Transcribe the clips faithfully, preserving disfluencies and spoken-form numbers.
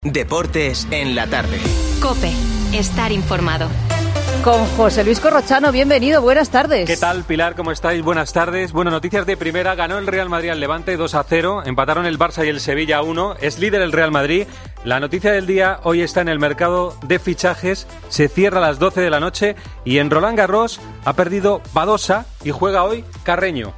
Deportes en la tarde. COPE. Estar informado. Con José Luis Corrochano, bienvenido, buenas tardes. ¿Qué tal, Pilar? ¿Cómo estáis? Buenas tardes. Bueno, noticias de primera. Ganó el Real Madrid al Levante dos a cero. Empataron el Barça y el Sevilla a uno. Es líder el Real Madrid. La noticia del día hoy está en el mercado de fichajes. Se cierra a las doce de la noche y en Roland Garros ha perdido Badosa y juega hoy Carreño.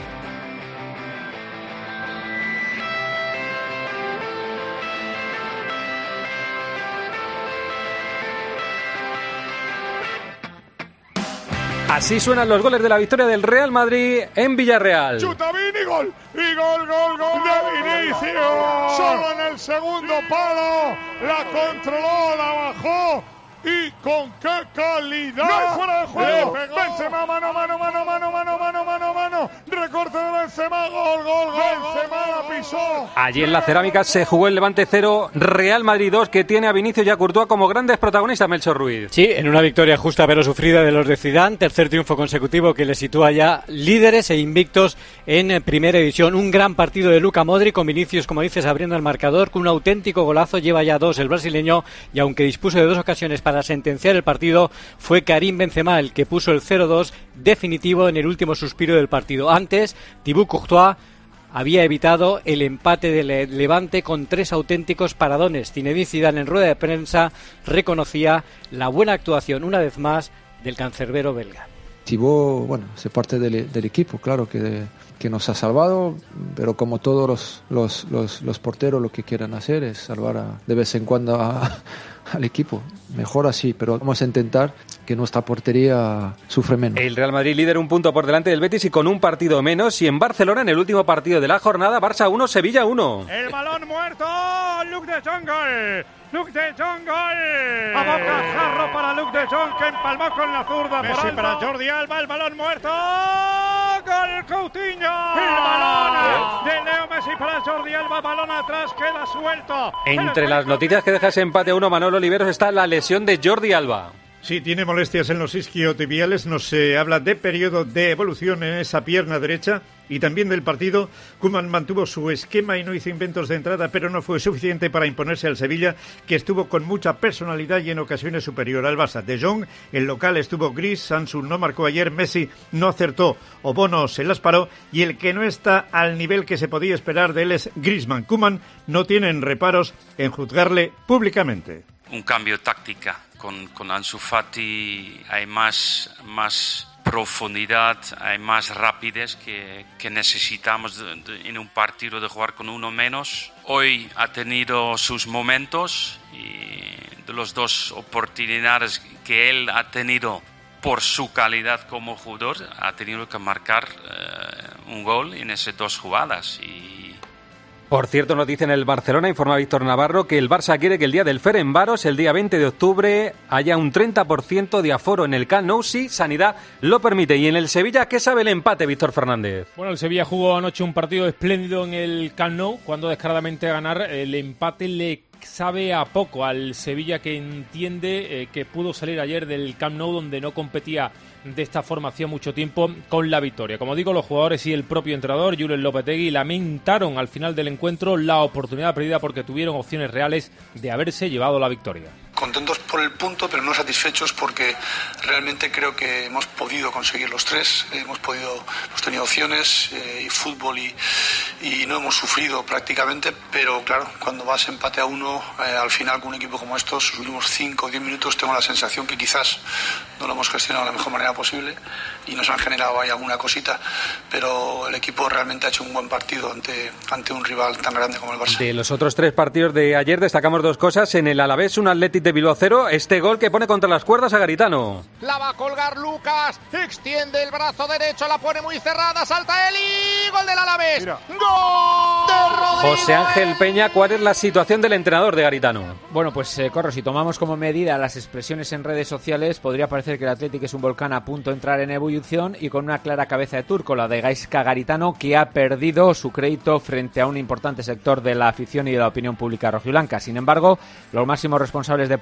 Así suenan los goles de la victoria del Real Madrid en Villarreal. Chuta Vini, gol, y gol, gol, gol de Vinicius. Solo en el segundo palo, la controló, la bajó. Y con qué calidad. No hay fuera de juego. Benzema, mano, mano, mano, mano, mano, mano, mano, mano. Recorte de Benzema, gol, gol, gol. Benzema la pisó. Allí en la Cerámica se jugó el Levante cero, Real Madrid dos, que tiene a Vinicius y a Courtois como grandes protagonistas, Melchor Ruiz. Sí, en una victoria justa pero sufrida de los de Zidane, tercer triunfo consecutivo que le sitúa ya líderes e invictos en primera división. Un gran partido de Luka Modric con Vinicius, como dices, abriendo el marcador con un auténtico golazo. Lleva ya dos el brasileño y aunque dispuso de dos ocasiones para Para sentenciar el partido, fue Karim Benzema el que puso el cero dos definitivo en el último suspiro del partido. Antes, Thibaut Courtois había evitado el empate del Levante con tres auténticos paradones. Zinedine Zidane en rueda de prensa reconocía la buena actuación una vez más del cancerbero belga. Thibaut, bueno, es parte del, del equipo, claro que, que nos ha salvado, pero como todos los, los, los, los porteros lo que quieran hacer es salvar a, de vez en cuando a, al equipo. Mejor así, pero vamos a intentar que nuestra portería sufre menos. El Real Madrid líder un punto por delante del Betis y con un partido menos. Y en Barcelona, en el último partido de la jornada, Barça uno, Sevilla uno. El balón muerto, Luc de Jong, gol. Luc de Jong, gol. A bocajarro para Luc de Jong, que empalmó con la zurda. Messi para Jordi Alba, el balón muerto. Gol Coutinho. El balón de Leo Messi para Jordi Alba, balón atrás, queda suelto. Entre las noticias que deja ese empate a uno, Manolo Oliveros, está la lesión de Jordi Alba. Sí, tiene molestias en los isquiotibiales, nos se habla de periodo de evolución en esa pierna derecha y también del partido. Koeman mantuvo su esquema y no hizo inventos de entrada, pero no fue suficiente para imponerse al Sevilla, que estuvo con mucha personalidad y en ocasiones superior al Barça. De Jong, el local, estuvo gris, Sansu no marcó ayer, Messi no acertó, Obono se las paró y el que no está al nivel que se podía esperar de él es Griezmann. Koeman no tienen reparos en juzgarle públicamente. Un cambio táctica. Con, con Ansu Fati hay más, más profundidad, hay más rapidez que, que necesitamos de, de, en un partido de jugar con uno menos. Hoy ha tenido sus momentos y de las dos oportunidades que él ha tenido por su calidad como jugador, ha tenido que marcar eh, un gol en esas dos jugadas. Y por cierto, nos dice en el Barcelona, informa Víctor Navarro, que el Barça quiere que el día del Ferencváros, el día veinte de octubre, haya un treinta por ciento de aforo en el Camp Nou, si Sanidad lo permite. Y en el Sevilla, ¿qué sabe el empate, Víctor Fernández? Bueno, el Sevilla jugó anoche un partido espléndido en el Camp Nou, cuando descaradamente a ganar. El empate le sabe a poco al Sevilla, que entiende eh, que pudo salir ayer del Camp Nou, donde no competía de esta forma hacía mucho tiempo, con la victoria. Como digo, los jugadores y el propio entrenador, Julen Lopetegui, lamentaron al final del encuentro la oportunidad perdida porque tuvieron opciones reales de haberse llevado la victoria. Contentos por el punto, pero no satisfechos porque realmente creo que hemos podido conseguir los tres, hemos podido, hemos tenido opciones eh, y fútbol y, y no hemos sufrido prácticamente, pero claro, cuando vas empate a uno, eh, al final con un equipo como estos, sus últimos cinco o diez minutos tengo la sensación que quizás no lo hemos gestionado de la mejor manera posible y nos han generado ahí alguna cosita, pero el equipo realmente ha hecho un buen partido ante, ante un rival tan grande como el Barça. De los otros tres partidos de ayer destacamos dos cosas. En el Alavés, un Athletic de Bilbao cero, este gol que pone contra las cuerdas a Garitano. La va a colgar Lucas, extiende el brazo derecho, la pone muy cerrada, salta él y gol del Alavés. Mira. ¡Gol de Rodrigo! José Ángel Peña, ¿cuál es la situación del entrenador de Garitano? Bueno, pues eh, Corro, si tomamos como medida las expresiones en redes sociales, podría parecer que el Athletic es un volcán a punto de entrar en ebullición y con una clara cabeza de turco, la de Gaizka Garitano, que ha perdido su crédito frente a un importante sector de la afición y de la opinión pública rojiblanca. Sin embargo, los máximos responsables de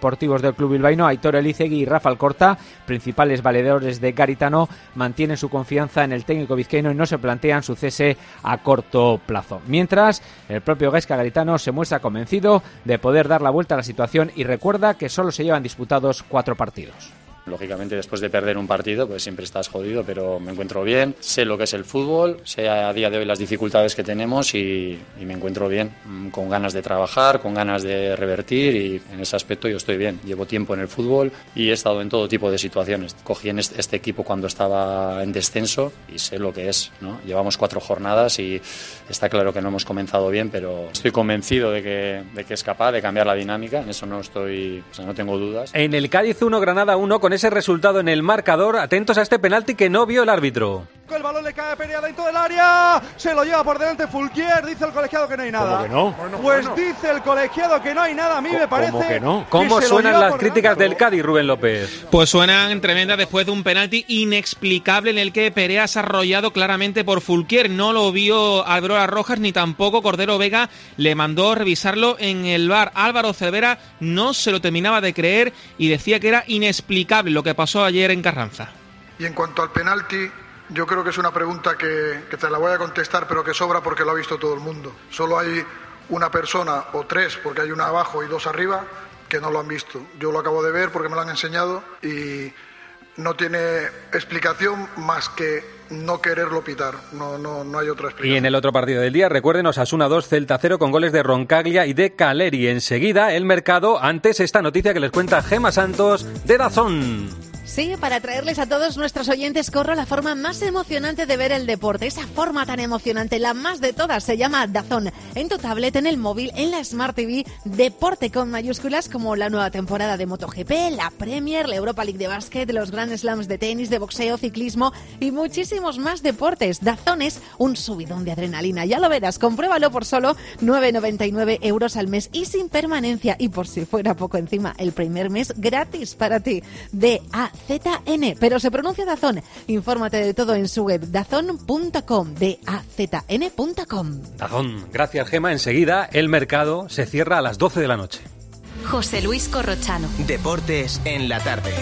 deportivos del club bilbaíno, Aitor Elizegui y Rafa Alcorta, principales valedores de Garitano, mantienen su confianza en el técnico vizcaíno y no se plantean su cese a corto plazo. Mientras, el propio Gaizka Garitano se muestra convencido de poder dar la vuelta a la situación y recuerda que solo se llevan disputados cuatro partidos. Lógicamente, después de perder un partido, pues siempre estás jodido, pero me encuentro bien. Sé lo que es el fútbol, sé a día de hoy las dificultades que tenemos y, y me encuentro bien, con ganas de trabajar, con ganas de revertir, y en ese aspecto yo estoy bien. Llevo tiempo en el fútbol y he estado en todo tipo de situaciones. Cogí en este, este equipo cuando estaba en descenso y sé lo que es, ¿no? Llevamos cuatro jornadas y está claro que no hemos comenzado bien, pero estoy convencido de que, de que es capaz de cambiar la dinámica. En eso no estoy, o sea, no tengo dudas. En el Cádiz uno, Granada uno, con ese resultado en el marcador, atentos a este penalti que no vio el árbitro. El balón le cae a Perea dentro del área, se lo lleva por delante Fulquier, dice el colegiado que no hay nada. ¿Cómo que no? Bueno, pues bueno. Dice el colegiado que no hay nada, a mí me parece. ¿Cómo que no? ¿Cómo que suenan las críticas delante del Cádiz, Rubén López? Pues suenan tremendas después de un penalti inexplicable en el que Perea se ha arrollado claramente por Fulquier. No lo vio Alberola Rojas ni tampoco Cordero Vega, le mandó revisarlo en el V A R. Álvaro Cervera no se lo terminaba de creer y decía que era inexplicable lo que pasó ayer en Carranza. Y en cuanto al penalti, yo creo que es una pregunta que, que te la voy a contestar, pero que sobra porque lo ha visto todo el mundo. Solo hay una persona o tres, porque hay una abajo y dos arriba, que no lo han visto. Yo lo acabo de ver porque me lo han enseñado y no tiene explicación más que no quererlo pitar. No, no, no hay otra explicación. Y en el otro partido del día, recuerden, Osasuna dos, Celta cero, con goles de Roncaglia y de Caleri. Enseguida, el mercado, antes esta noticia que les cuenta Gema Santos de DAZN. Sí, para traerles a todos nuestros oyentes, corro la forma más emocionante de ver el deporte. Esa forma tan emocionante, la más de todas, se llama DAZN. En tu tablet, en el móvil, en la Smart T V, deporte con mayúsculas como la nueva temporada de MotoGP, la Premier, la Europa League de básquet, los Grand Slams de tenis, de boxeo, ciclismo y muchísimos más deportes. DAZN es un subidón de adrenalina. Ya lo verás, compruébalo por solo nueve noventa y nueve euros al mes y sin permanencia. Y por si fuera poco encima, el primer mes gratis para ti. D A Z N, pero se pronuncia DAZN. Infórmate de todo en su web dazn punto com, D A Z N punto com. DAZN, gracias Gema. Enseguida el mercado se cierra a las doce de la noche. José Luis Corrochano. Deportes en la tarde.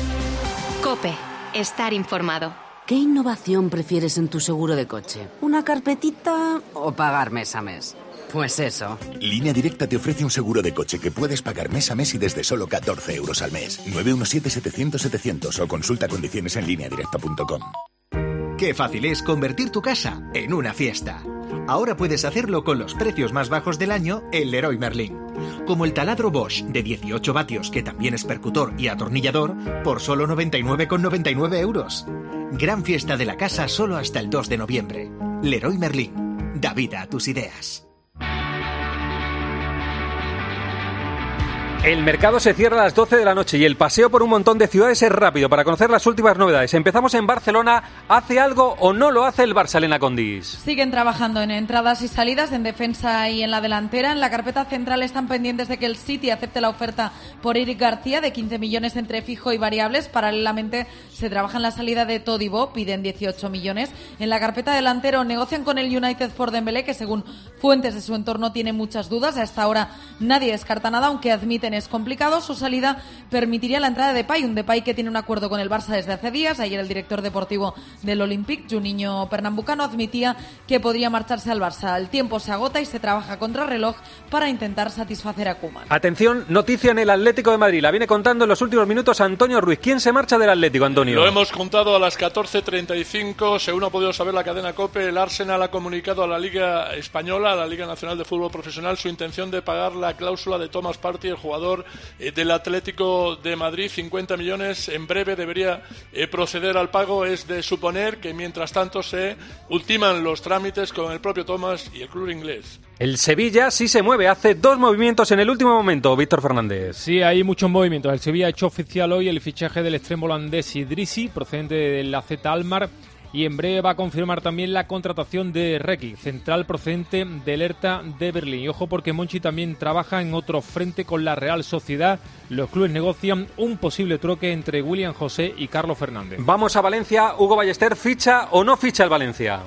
COPE, estar informado. ¿Qué innovación prefieres en tu seguro de coche? ¿Una carpetita o pagar mes a mes? Pues eso. Línea Directa te ofrece un seguro de coche que puedes pagar mes a mes y desde solo catorce euros al mes. nueve uno siete, setecientos, setecientos o consulta condiciones en línea directa punto com. Qué fácil es convertir tu casa en una fiesta. Ahora puedes hacerlo con los precios más bajos del año en Leroy Merlin. Como el taladro Bosch de dieciocho vatios, que también es percutor y atornillador, por solo noventa y nueve con noventa y nueve euros. Gran fiesta de la casa solo hasta el dos de noviembre. Leroy Merlin. Da vida a tus ideas. El mercado se cierra a las doce de la noche y el paseo por un montón de ciudades es rápido para conocer las últimas novedades. Empezamos en Barcelona. ¿Hace algo o no lo hace el Barça, Elena Condis? Siguen trabajando en entradas y salidas, en defensa y en la delantera. En la carpeta central están pendientes de que el City acepte la oferta por Eric García de quince millones entre fijo y variables. Paralelamente se trabaja en la salida de Todibo, piden dieciocho millones. En la carpeta delantero negocian con el United por Dembélé, que según fuentes de su entorno tiene muchas dudas. Hasta ahora nadie descarta nada, aunque admiten es complicado. Su salida permitiría la entrada de Depay, un Depay que tiene un acuerdo con el Barça desde hace días. Ayer el director deportivo del Olympique, Juninho Pernambucano, admitía que podría marcharse al Barça. El tiempo se agota y se trabaja contra reloj para intentar satisfacer a Koeman. Atención, noticia en el Atlético de Madrid. La viene contando en los últimos minutos Antonio Ruiz. ¿Quién se marcha del Atlético, Antonio? Lo hemos contado a las catorce treinta y cinco. Según ha podido saber la cadena COPE, el Arsenal ha comunicado a la Liga Española, a la Liga Nacional de Fútbol Profesional, su intención de pagar la cláusula de Thomas Partey, el jugador del Atlético de Madrid, cincuenta millones. En breve debería eh, proceder al pago. Es de suponer que mientras tanto se ultiman los trámites con el propio Thomas y el club inglés. El Sevilla sí se mueve, hace dos movimientos en el último momento, Víctor Fernández. Sí, hay muchos movimientos. El Sevilla ha hecho oficial hoy el fichaje del extremo holandés Idrissi, procedente del A Z Alkmaar, y en breve va a confirmar también la contratación de Requi, central procedente del Hertha de Berlín. Y ojo, porque Monchi también trabaja en otro frente con la Real Sociedad. Los clubes negocian un posible troque entre William José y Carlos Fernández. Vamos a Valencia. Hugo Ballester, ¿ficha o no ficha el Valencia?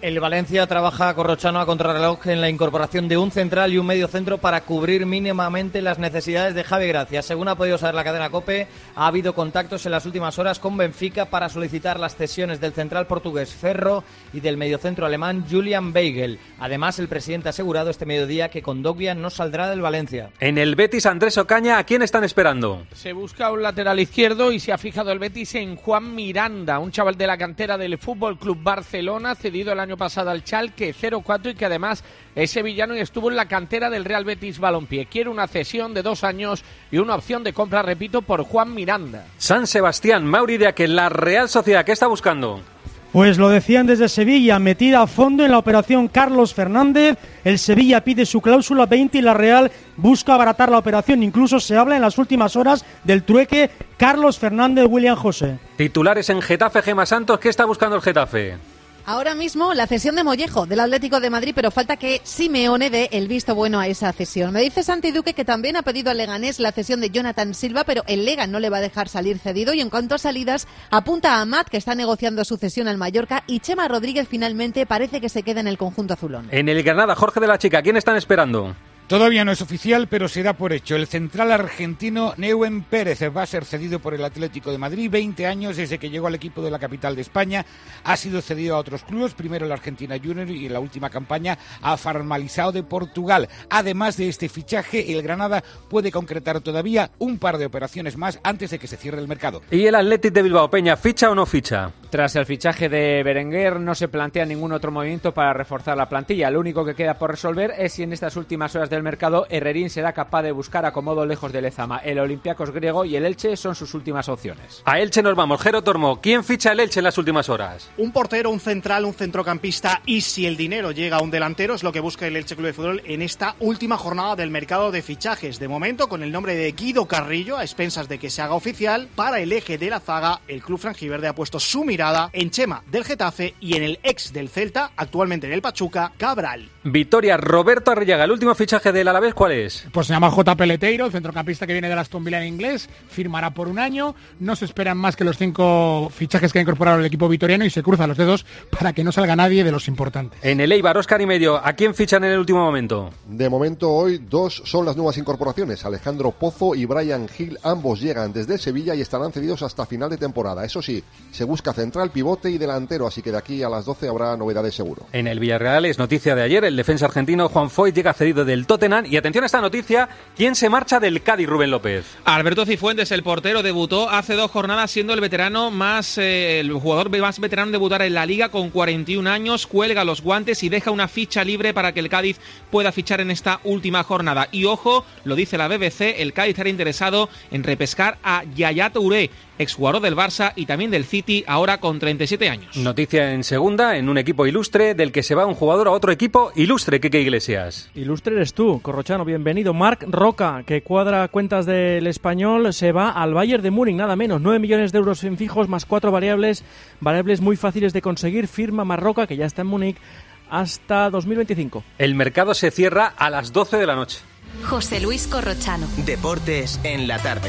El Valencia trabaja Corrochano a contrarreloj en la incorporación de un central y un medio centro para cubrir mínimamente las necesidades de Javi Gracia. Según ha podido saber la cadena COPE, ha habido contactos en las últimas horas con Benfica para solicitar las cesiones del central portugués Ferro y del mediocentro alemán Julian Weigl. Además, el presidente ha asegurado este mediodía que Kondogbia no saldrá del Valencia. En el Betis, Andrés Ocaña, ¿a quién están esperando? Se busca un lateral izquierdo y se ha fijado el Betis en Juan Miranda, un chaval de la cantera del Fútbol Club Barcelona, cedido el año pasado al Schalke cero cuatro y que además es sevillano y estuvo en la cantera del Real Betis Balompié. Quiere una cesión de dos años y una opción de compra, repito, por Juan Miranda. San Sebastián, Mauri de que la Real Sociedad, ¿qué está buscando? Pues lo decían desde Sevilla, metida a fondo en la operación Carlos Fernández. El Sevilla pide su cláusula veinte y la Real busca abaratar la operación. Incluso se habla en las últimas horas del trueque Carlos Fernández-William José. Titulares en Getafe, Gemma Santos, ¿qué está buscando el Getafe? Ahora mismo la cesión de Mollejo del Atlético de Madrid, pero falta que Simeone dé el visto bueno a esa cesión. Me dice Santi Duque que también ha pedido al Leganés la cesión de Jonathan Silva, pero el Lega no le va a dejar salir cedido. Y en cuanto a salidas, apunta a Amat, que está negociando su cesión al Mallorca, y Chema Rodríguez finalmente parece que se queda en el conjunto azulón. En el Granada, Jorge de la Chica, ¿quién están esperando? Todavía no es oficial, pero se da por hecho. El central argentino Neuen Pérez va a ser cedido por el Atlético de Madrid. veinte años desde que llegó al equipo de la capital de España. Ha sido cedido a otros clubes, primero el Argentina Junior y en la última campaña a Famalicão de Portugal. Además de este fichaje, el Granada puede concretar todavía un par de operaciones más antes de que se cierre el mercado. ¿Y el Athletic de Bilbao, Peña, ficha o no ficha? Tras el fichaje de Berenguer no se plantea ningún otro movimiento para reforzar la plantilla. Lo único que queda por resolver es si en estas últimas horas del mercado Herrerín será capaz de buscar acomodo lejos de Lezama. El Olympiacos griego y el Elche son sus últimas opciones. A Elche nos vamos. Jero Tormo, ¿quién ficha el Elche en las últimas horas? Un portero, un central, un centrocampista y si el dinero llega a un delantero es lo que busca el Elche Club de Fútbol en esta última jornada del mercado de fichajes. De momento con el nombre de Guido Carrillo a expensas de que se haga oficial. Para el eje de la zaga, el club franjiverde ha puesto su mirada en Chema del Getafe y en el ex del Celta, actualmente en el Pachuca, Cabral. Victoria, Roberto Arrillaga, el último fichaje del Alavés, ¿cuál es? Pues se llama J. Peleteiro, el centrocampista que viene de Aston Villa en inglés, firmará por un año, no se esperan más que los cinco fichajes que ha incorporado el equipo vitoriano y se cruzan los dedos para que no salga nadie de los importantes. En el Eibar, Óscar y medio, ¿a quién fichan en el último momento? De momento hoy dos son las nuevas incorporaciones, Alejandro Pozo y Brian Gil, ambos llegan desde Sevilla y estarán cedidos hasta final de temporada. Eso sí, se busca central, pivote y delantero, así que de aquí a las doce habrá novedades seguro. En el Villarreal es noticia de ayer, el defensa argentino Juan Foyt llega cedido del Tottenham y atención a esta noticia, ¿quién se marcha del Cádiz, Rubén López? Alberto Cifuentes, el portero, debutó hace dos jornadas siendo el veterano más, eh, el jugador más veterano en debutar en la Liga con cuarenta y un años, cuelga los guantes y deja una ficha libre para que el Cádiz pueda fichar en esta última jornada. Y ojo, lo dice la B B C, el Cádiz estará interesado en repescar a Yaya Touré, exjugador del Barça y también del City, ahora con treinta y siete años. Noticia en segunda, en un equipo ilustre, del que se va un jugador a otro equipo ilustre, Quique Iglesias. Ilustre eres tú, Corrochano, bienvenido. Marc Roca, que cuadra cuentas del Español, se va al Bayern de Múnich, nada menos, nueve millones de euros en fijos, más cuatro variables, variables muy fáciles de conseguir, firma Marroca, que ya está en Múnich, hasta dos mil veinticinco. El mercado se cierra a las doce de la noche. José Luis Corrochano. Deportes en la tarde.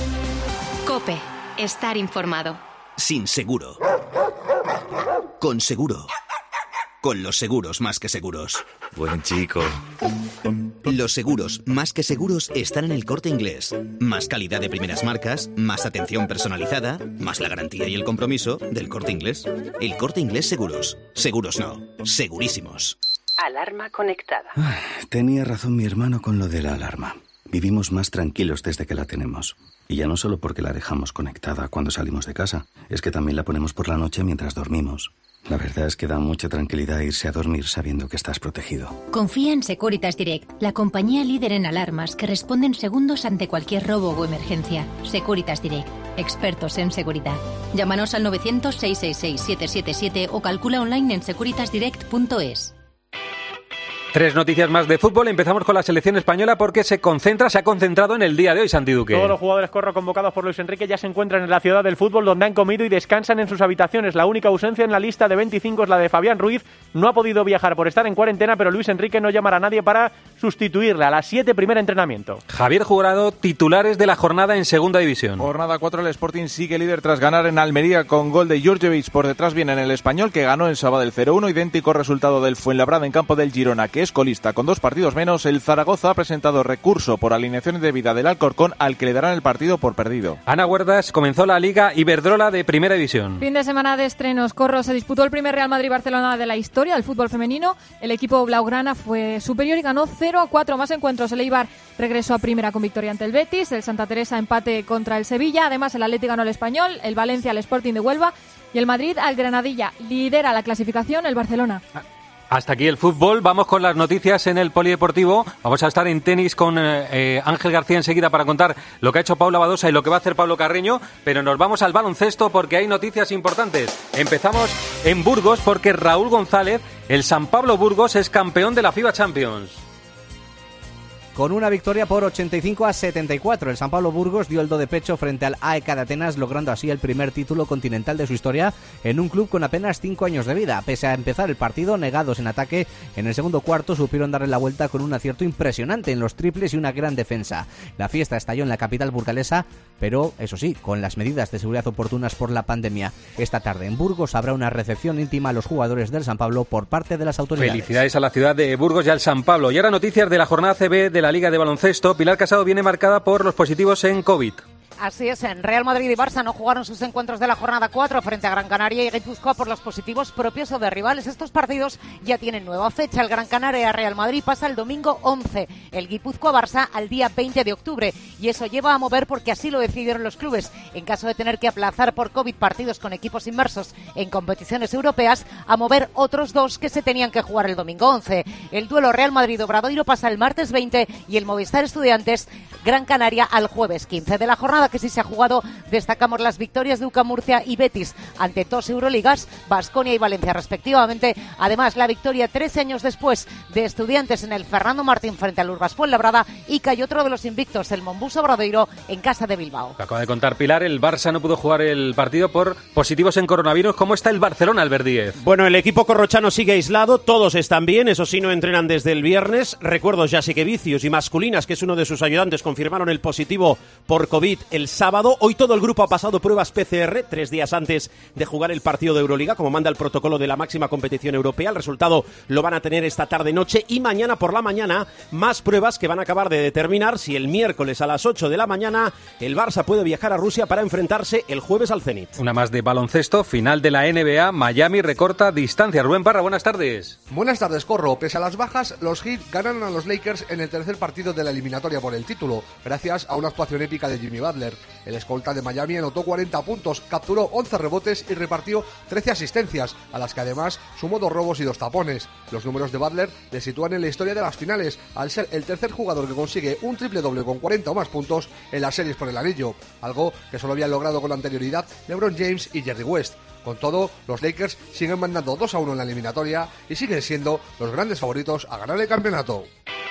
COPE. Estar informado. Sin seguro. Con seguro. Con los seguros más que seguros. Buen chico. Los seguros más que seguros están en El Corte Inglés. Más calidad de primeras marcas, más atención personalizada, más la garantía y el compromiso del Corte Inglés. El Corte Inglés Seguros. Seguros no, segurísimos. Alarma conectada. Tenía razón mi hermano con lo de la alarma. Vivimos más tranquilos desde que la tenemos. Y ya no solo porque la dejamos conectada cuando salimos de casa, es que también la ponemos por la noche mientras dormimos. La verdad es que da mucha tranquilidad irse a dormir sabiendo que estás protegido. Confía en Securitas Direct, la compañía líder en alarmas que responde en segundos ante cualquier robo o emergencia. Securitas Direct, expertos en seguridad. Llámanos al novecientos, seiscientos sesenta y seis, siete siete siete o calcula online en securitas direct punto es. Tres noticias más de fútbol. Empezamos con la selección española porque se concentra, se ha concentrado en el día de hoy, Santi Duque. Todos los jugadores corro convocados por Luis Enrique ya se encuentran en la ciudad del fútbol, donde han comido y descansan en sus habitaciones. La única ausencia en la lista de veinticinco es la de Fabián Ruiz. No ha podido viajar por estar en cuarentena, pero Luis Enrique no llamará a nadie para sustituirle. A las siete, primer entrenamiento. Javier Jurado, titulares de la jornada en segunda división. Jornada cuatro, el Sporting sigue líder tras ganar en Almería con gol de Jurjevic. Por detrás viene en el Español, que ganó en Sabadell cero uno, idéntico resultado del Fuenlabrada en campo del Girona, que es colista con dos partidos menos. El Zaragoza ha presentado recurso por alineación indebida del Alcorcón, al que le darán el partido por perdido. Ana Huertas, comenzó la Liga Iberdrola de Primera División. Fin de semana de estrenos. Corro, se disputó el primer Real Madrid-Barcelona de la historia del fútbol femenino. El equipo blaugrana fue superior y ganó cero a cuatro. Más encuentros. El Eibar regresó a primera con victoria ante el Betis. El Santa Teresa empate contra el Sevilla. Además, el Atleti ganó al Español. El Valencia al Sporting de Huelva. Y el Madrid al Granadilla. Lidera la clasificación el Barcelona. Hasta aquí el fútbol. Vamos con las noticias en el polideportivo. Vamos a estar en tenis con eh, Ángel García enseguida para contar lo que ha hecho Paula Badosa y lo que va a hacer Pablo Carreño. Pero nos vamos al baloncesto porque hay noticias importantes. Empezamos en Burgos porque Raúl González, el San Pablo Burgos, es campeón de la FIBA Champions. Con una victoria por ochenta y cinco a setenta y cuatro, el San Pablo Burgos dio el do de pecho frente al A E K de Atenas, logrando así el primer título continental de su historia en un club con apenas cinco años de vida. Pese a empezar el partido negados en ataque, en el segundo cuarto supieron darle la vuelta con un acierto impresionante en los triples y una gran defensa. La fiesta estalló en la capital burgalesa, pero eso sí, con las medidas de seguridad oportunas por la pandemia. Esta tarde en Burgos habrá una recepción íntima a los jugadores del San Pablo por parte de las autoridades. Felicidades a la ciudad de Burgos y al San Pablo. Y ahora noticias de la jornada C B de la Liga de Baloncesto. Pilar Casado viene marcada por los positivos en COVID. Así es, en Real Madrid y Barça no jugaron sus encuentros de la jornada cuatro frente a Gran Canaria y Guipúzcoa por los positivos propios o de rivales. Estos partidos ya tienen nueva fecha. El Gran Canaria Real Madrid pasa el domingo once, el Guipúzcoa Barça al día veinte de octubre. Y eso lleva a mover, porque así lo decidieron los clubes, en caso de tener que aplazar por COVID partidos con equipos inmersos en competiciones europeas, a mover otros dos que se tenían que jugar el domingo once. El duelo Real Madrid-Obradoiro pasa el martes veinte y el Movistar Estudiantes Gran Canaria al jueves quince. De la jornada que sí se ha jugado, destacamos las victorias de U C A Murcia y Betis ante dos Euroligas, Baskonia y Valencia respectivamente. Además, la victoria trece años después de Estudiantes en el Fernando Martín frente al Urbas Fuenlabrada, y cayó otro de los invictos, el Monbus Obradoiro, en casa de Bilbao. Acaba de contar Pilar, el Barça no pudo jugar el partido por positivos en coronavirus. ¿Cómo está el Barcelona, Albert Díez? Bueno, el equipo corrochano sigue aislado, todos están bien, eso sí, no entrenan desde el viernes. Recuerdo, Jasikevičius y Masculinas, que es uno de sus ayudantes, confirmaron el positivo por COVID el sábado. Hoy todo el grupo ha pasado pruebas P C R, tres días antes de jugar el partido de Euroliga, como manda el protocolo de la máxima competición europea. El resultado lo van a tener esta tarde-noche, y mañana por la mañana más pruebas que van a acabar de determinar si el miércoles a las ocho de la mañana el Barça puede viajar a Rusia para enfrentarse el jueves al Zenit. Una más de baloncesto, final de la N B A, Miami recorta distancia. Rubén Parra, buenas tardes. Buenas tardes, Corro. Pese a las bajas, los Heat ganaron a los Lakers en el tercer partido de la eliminatoria por el título, gracias a una actuación épica de Jimmy Butler. El escolta de Miami anotó cuarenta puntos, capturó once rebotes y repartió trece asistencias, a las que además sumó dos robos y dos tapones. Los números de Butler le sitúan en la historia de las finales, al ser el tercer jugador que consigue un triple doble con cuarenta o más puntos en las series por el anillo, algo que solo habían logrado con anterioridad LeBron James y Jerry West. Con todo, los Lakers siguen mandando dos a uno en la eliminatoria y siguen siendo los grandes favoritos a ganar el campeonato.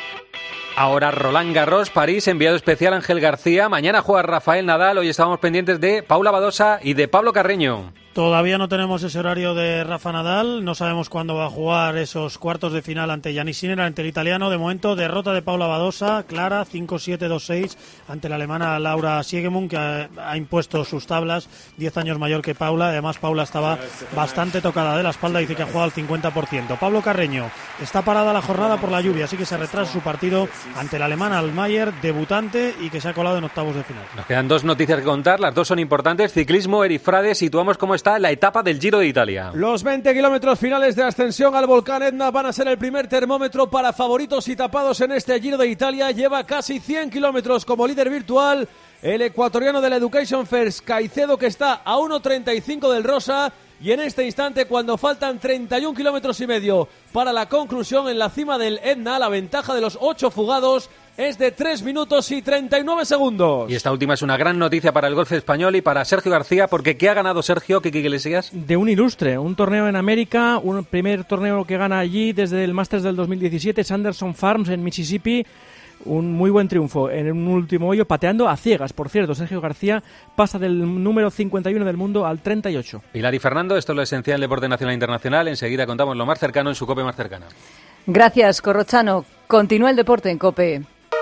Ahora Roland Garros, París, enviado especial Ángel García. Mañana juega Rafael Nadal. Hoy estábamos pendientes de Paula Badosa y de Pablo Carreño. Todavía no tenemos ese horario de Rafa Nadal, no sabemos cuándo va a jugar esos cuartos de final ante Yannick Sinner, ante el italiano. De momento, derrota de Paula Badosa, clara, cinco siete dos seis, ante la alemana Laura Siegemund, que ha, ha impuesto sus tablas, diez años mayor que Paula. Además, Paula estaba bastante tocada de la espalda, dice que ha jugado al cincuenta por ciento. Pablo Carreño, está parada la jornada por la lluvia, así que se retrasa su partido ante la alemana Almayer, debutante y que se ha colado en octavos de final. Nos quedan dos noticias que contar, las dos son importantes. Ciclismo, Eric Frade, situamos cómo está la etapa del Giro de Italia. Los veinte kilómetros finales de ascensión al volcán Etna van a ser el primer termómetro para favoritos y tapados en este Giro de Italia. Lleva casi cien kilómetros como líder virtual el ecuatoriano de la Education First, Caicedo, que está a uno treinta y cinco del Rosa. Y en este instante, cuando faltan treinta y un kilómetros y medio para la conclusión, en la cima del Etna, la ventaja de los ocho fugados es de tres minutos y treinta y nueve segundos. Y esta última es una gran noticia para el golf español y para Sergio García, porque ¿qué ha ganado Sergio, Kiki Iglesias? De un ilustre, un torneo en América, un primer torneo que gana allí desde el Masters del dos mil diecisiete, Sanderson Farms en Mississippi. Un muy buen triunfo en un último hoyo, pateando a ciegas, por cierto. Sergio García pasa del número cincuenta y uno del mundo al treinta y ocho. Hilari Fernando, esto es lo esencial del deporte nacional e internacional. Enseguida contamos lo más cercano en su COPE más cercana. Gracias, Corrochano. Continúa el deporte en COPE.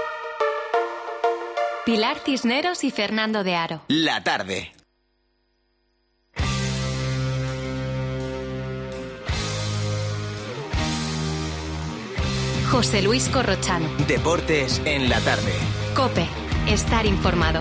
Pilar Cisneros y Fernando de Aro. La tarde. José Luis Corrochano. Deportes en la tarde. COPE. Estar informado.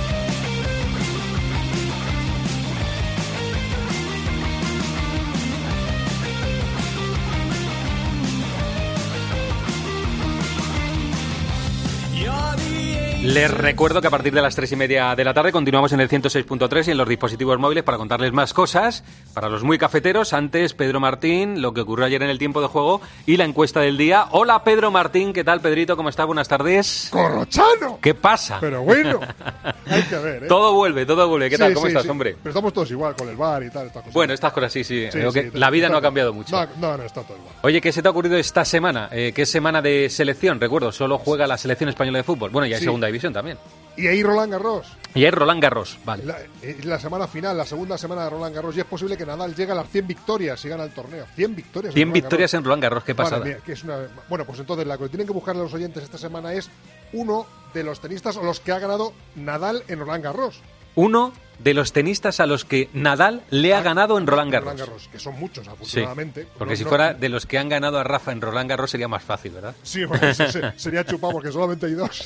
Les recuerdo que a partir de las tres y media de la tarde continuamos en el ciento seis punto tres y en los dispositivos móviles para contarles más cosas. Para los muy cafeteros, antes Pedro Martín, lo que ocurrió ayer en el tiempo de juego y la encuesta del día. Hola Pedro Martín, ¿qué tal Pedrito? ¿Cómo estás? Buenas tardes. ¡Corrochano! ¿Qué pasa? Pero bueno, hay que ver, ¿eh? Todo vuelve, todo vuelve. ¿Qué sí, tal? ¿Cómo sí, estás, sí. hombre? Pero estamos todos igual con el bar y tal. Estas cosas. Bueno, estas cosas sí, sí. Sí, Creo sí, que la vida está no ha todo. cambiado mucho. No, no, no, está todo igual. Oye, ¿qué se te ha ocurrido esta semana? Eh, ¿Qué semana de selección? Recuerdo, solo juega la selección española de fútbol. Bueno, y hay Sí. segunda división también. Y ahí Roland Garros. Y hay Roland Garros, vale. La, eh, la semana final, la segunda semana de Roland Garros. Y es posible que Nadal llegue a las cien victorias si gana el torneo. cien victorias. cien en Roland victorias Garros. en Roland Garros, qué Madre pasada. mía, que es una... Bueno, pues entonces la que tienen que buscar a los oyentes esta semana es uno de los tenistas o los que ha ganado Nadal en Roland Garros. Uno de los tenistas a los que Nadal le ha Ah, ganado en Roland Garros. Roland Garros, que son muchos, Sí, afortunadamente. porque No- si no- fuera de los que han ganado a Rafa en Roland Garros sería más fácil, ¿verdad? Sí, bueno, sí, sí, sería chupado porque solamente hay dos.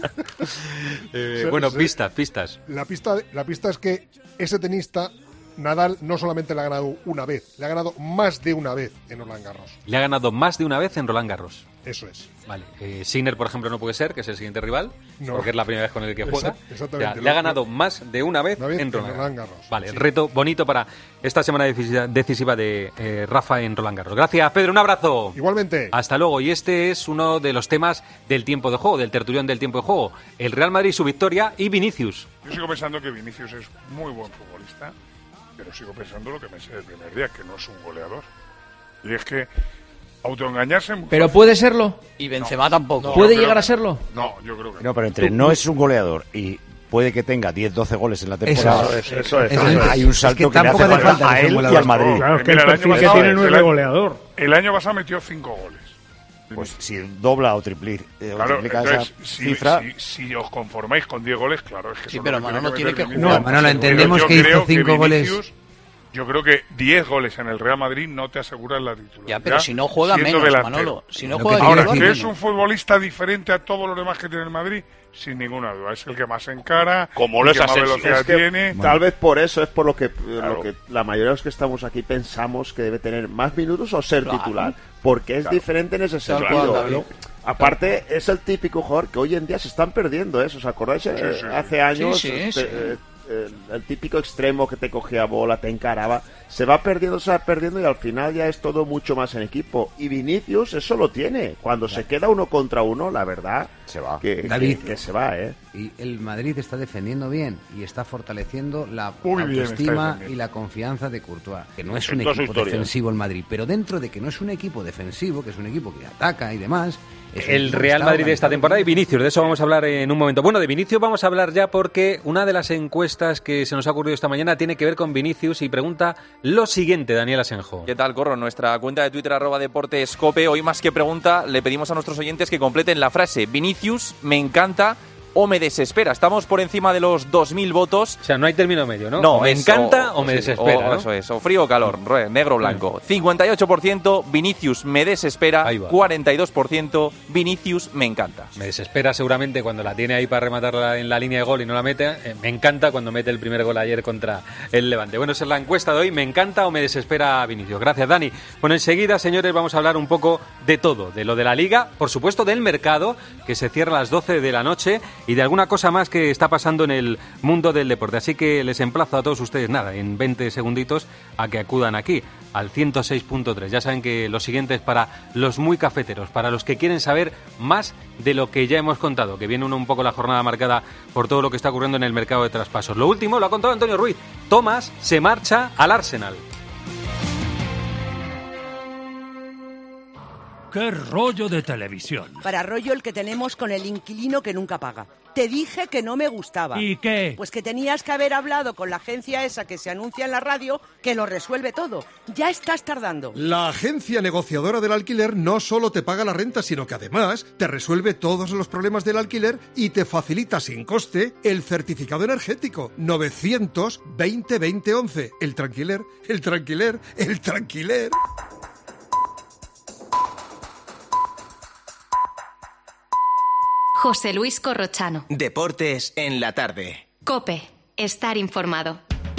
Eh, Sí, bueno, sí. pistas, pistas. La pista, la pista es que ese tenista, Nadal, no solamente le ha ganado una vez, le ha ganado más de una vez en Roland Garros. Le ha ganado más de una vez en Roland Garros. Eso es. Vale. Eh, Sinner, por ejemplo, no puede ser, que es el siguiente rival, No. porque es la primera vez con el que juega. Exact- exactamente. O sea, le ha Lo- ganado más de una vez, Una vez en en Roland, Roland Garros. Garros, Vale, sí. reto bonito para esta semana decisiva, decisiva de eh, Rafa en Roland Garros. Gracias, Pedro, un abrazo. Igualmente. Hasta luego. Y este es uno de los temas del tiempo de juego, del tertulión del tiempo de juego. El Real Madrid, su victoria, y Vinicius. Yo sigo pensando que Vinicius es muy buen futbolista, pero sigo pensando lo que me sé el primer día, que no es un goleador. Y es que autoengañarse... mucho- Pero puede serlo. Y Benzema tampoco. No, ¿Puede yo creo llegar a que- serlo? No, yo creo que No, pero entre no es un goleador y puede que tenga diez doce goles en la temporada. Eso es, eso es, Hay- eso es. Hay un Es salto que que, le hace tampoco hace falta falta a que sea él un y al goleador. Madrid. Claro, es que Mira, el perfil que pasado- tiene no es el de año- goleador. El año pasado metió cinco goles. Pues si dobla o, tripli, eh, o Claro, triplica entonces, esa si, cifra... si, si os conformáis con diez goles, claro, es que Sí, eso pero es lo Manolo que tiene que meter jugar. No, Manolo, entendemos Pero que yo hizo creo cinco goles. Vinicius, Yo creo que diez goles en el Real Madrid no te aseguran la titularidad. Ya, pero si no juega siendo menos, delantero. Manolo. Si no Lo juega que Ahora, quiero que decir- es un futbolista diferente a todos los demás que tiene el Madrid, sin ninguna duda. Es el que más encara, Como el lo que es más Asensio. velocidad Es que tiene. Tal vez por eso es por lo que, Claro. lo que la mayoría de los que estamos aquí pensamos que debe tener más minutos o ser Claro. titular. Porque es Claro. diferente en ese Tal sentido. cual, David. Aparte, es el típico jugador que hoy en día se están perdiendo, ¿eh? ¿Os acordáis? Eh, Sí, sí. Hace años, Sí, sí, este, sí. eh, eh, el típico extremo que te cogía bola, te encaraba, se va perdiendo, se va perdiendo y al final ya es todo mucho más en equipo. Y Vinicius eso lo tiene. Cuando se queda uno contra uno, la verdad, Se va. que, que- David. que se va, ¿eh? Y el Madrid está defendiendo bien y está fortaleciendo la Muy bien está autoestima defendiendo. y la confianza de Courtois. Que no es En un toda su equipo historia. defensivo el Madrid, pero dentro de que no es un equipo defensivo, que es un equipo que ataca y demás. es un El equipo que Real está Madrid de esta organizado temporada y bien. Vinicius, de eso vamos a hablar en un momento. Bueno, de Vinicius vamos a hablar ya porque una de las encuestas que se nos ha ocurrido esta mañana tiene que ver con Vinicius y pregunta lo siguiente, Daniel Asenjo. ¿Qué tal, Corro? Nuestra cuenta de Twitter, arroba Deportes Cope. Hoy más que pregunta, le pedimos a nuestros oyentes que completen la frase Vinicius, me encanta o me desespera. Estamos por encima de los dos mil votos. O sea, no hay término medio, ¿no? No, o me es- encanta o, me sí, desespera, o- ¿no? Eso es, o frío o calor, re- negro o blanco. cincuenta y ocho por ciento Vinicius me desespera, Ahí va. cuarenta y dos por ciento Vinicius me encanta. Me desespera seguramente cuando la tiene ahí para rematarla en la línea de gol y no la mete. Eh, me encanta cuando mete el primer gol ayer contra el Levante. Bueno, esa es la encuesta de hoy. ¿Me encanta o me desespera Vinicius? Gracias, Dani. Bueno, enseguida, señores, vamos a hablar un poco de todo. De lo de la Liga, por supuesto del mercado, que se cierra a las doce de la noche, y de alguna cosa más que está pasando en el mundo del deporte. Así que les emplazo a todos ustedes, nada, en veinte segunditos, a que acudan aquí, al ciento seis punto tres. Ya saben que lo siguiente es para los muy cafeteros, para los que quieren saber más de lo que ya hemos contado, que viene uno un poco la jornada marcada por todo lo que está ocurriendo en el mercado de traspasos. Lo último lo ha contado Antonio Ruiz. Thomas se marcha al Arsenal. ¡Qué rollo de televisión! Para rollo el que tenemos con el inquilino que nunca paga. Te dije que no me gustaba. ¿Y qué? Pues que tenías que haber hablado con la agencia esa que se anuncia en la radio, que lo resuelve todo. Ya estás tardando. La agencia negociadora del alquiler no solo te paga la renta, sino que además te resuelve todos los problemas del alquiler y te facilita sin coste el certificado energético. novecientos veinte veinte once. El tranquiler, el tranquiler, el tranquiler. José Luis Corrochano. Deportes en la tarde. COPE. Estar informado.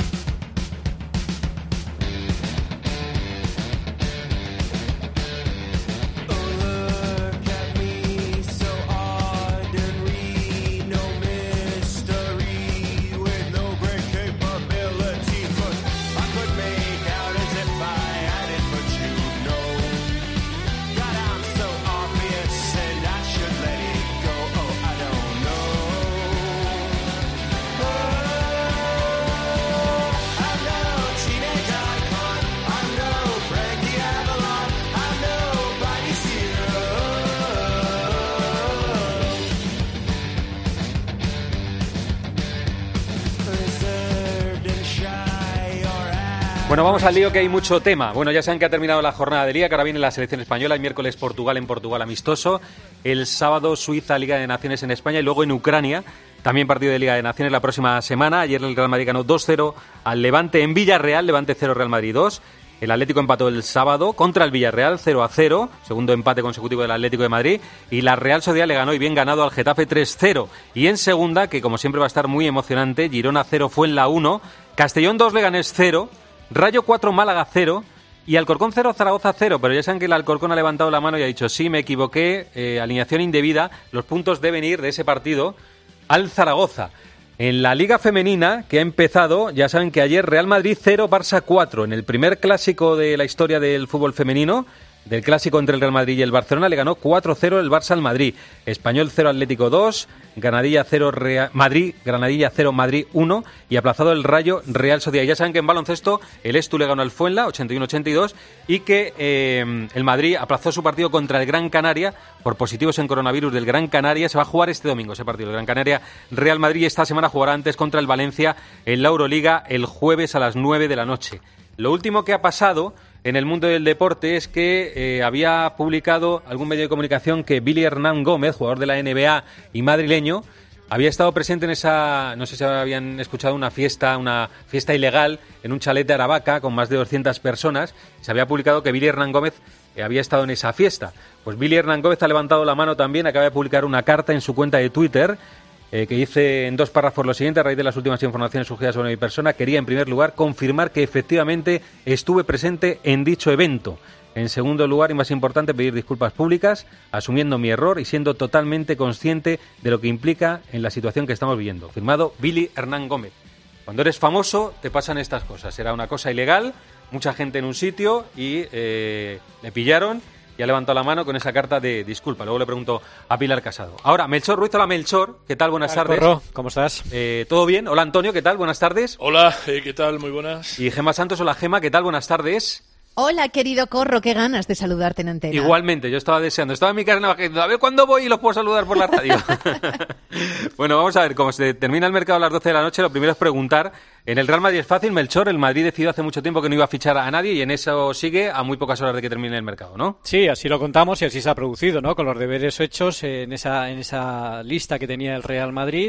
Bueno, vamos al lío, que hay mucho tema. Bueno, ya saben que ha terminado la jornada de Liga, que ahora viene la selección española. El miércoles Portugal en Portugal amistoso. El sábado Suiza, Liga de Naciones en España. Y luego en Ucrania, también partido de Liga de Naciones la próxima semana. Ayer el Real Madrid ganó dos cero al Levante en Villarreal. Levante cero, Real Madrid dos. El Atlético empató el sábado contra el Villarreal cero a cero. Segundo empate consecutivo del Atlético de Madrid. Y la Real Sociedad le ganó y bien ganado al Getafe tres cero. Y en segunda, que como siempre va a estar muy emocionante, Girona cero, Fuenla uno. Castellón dos, Leganés cero. Rayo cuatro, Málaga cero y Alcorcón cero, Zaragoza cero, pero ya saben que el Alcorcón ha levantado la mano y ha dicho, sí, me equivoqué, eh, alineación indebida, los puntos deben ir de ese partido al Zaragoza. En la Liga Femenina, que ha empezado, ya saben que ayer Real Madrid cero, Barça cuatro, en el primer clásico de la historia del fútbol femenino, del clásico entre el Real Madrid y el Barcelona, le ganó cuatro cero el Barça al Madrid. Español cero, Atlético dos, Granadilla cero, Real Madrid, Granadilla cero, Madrid uno y aplazado el Rayo, Real Sociedad. Ya saben que en baloncesto el Estu le ganó al Fuenla ochenta y uno ochenta y dos y que eh, el Madrid aplazó su partido contra el Gran Canaria por positivos en coronavirus del Gran Canaria. Se va a jugar este domingo ese partido. El Gran Canaria, Real Madrid, esta semana jugará antes contra el Valencia en la Euroliga el jueves a las nueve de la noche. Lo último que ha pasado en el mundo del deporte es que eh, había publicado algún medio de comunicación que Billy Hernán Gómez, jugador de la N B A y madrileño, había estado presente en esa, no sé si habían escuchado, una fiesta, una fiesta ilegal en un chalet de Aravaca con más de doscientas personas. Se había publicado que Billy Hernán Gómez eh, había estado en esa fiesta. Pues Billy Hernán Gómez ha levantado la mano también, acaba de publicar una carta en su cuenta de Twitter Eh, que dice en dos párrafos lo siguiente: a raíz de las últimas informaciones surgidas sobre mi persona, quería en primer lugar confirmar que efectivamente estuve presente en dicho evento. En segundo lugar, y más importante, pedir disculpas públicas, asumiendo mi error y siendo totalmente consciente de lo que implica en la situación que estamos viviendo. Firmado Billy Hernán Gómez. Cuando eres famoso te pasan estas cosas. Era una cosa ilegal, mucha gente en un sitio y eh, le pillaron. Y ha levantado la mano con esa carta de disculpa. Luego le pregunto a Pilar Casado. Ahora, Melchor Ruiz. Hola, Melchor. ¿Qué tal? Buenas tardes. Corro, ¿cómo estás? Eh, ¿Todo bien? Hola, Antonio. ¿Qué tal? Buenas tardes. Hola, eh, ¿qué tal? Muy buenas. Y Gema Santos. Hola, Gema. ¿Qué tal? Buenas tardes. Hola, querido Corro. Qué ganas de saludarte en antena. Igualmente. Yo estaba deseando. Estaba en mi casa navajando. A ver cuándo voy y los puedo saludar por la radio. Bueno, vamos a ver. Como se termina el mercado a las doce de la noche, lo primero es preguntar. En el Real Madrid es fácil, Melchor. El Madrid decidió hace mucho tiempo que no iba a fichar a nadie y en eso sigue a muy pocas horas de que termine el mercado, ¿no? Sí, así lo contamos y así se ha producido, ¿no? Con los deberes hechos en esa, en esa lista que tenía el Real Madrid.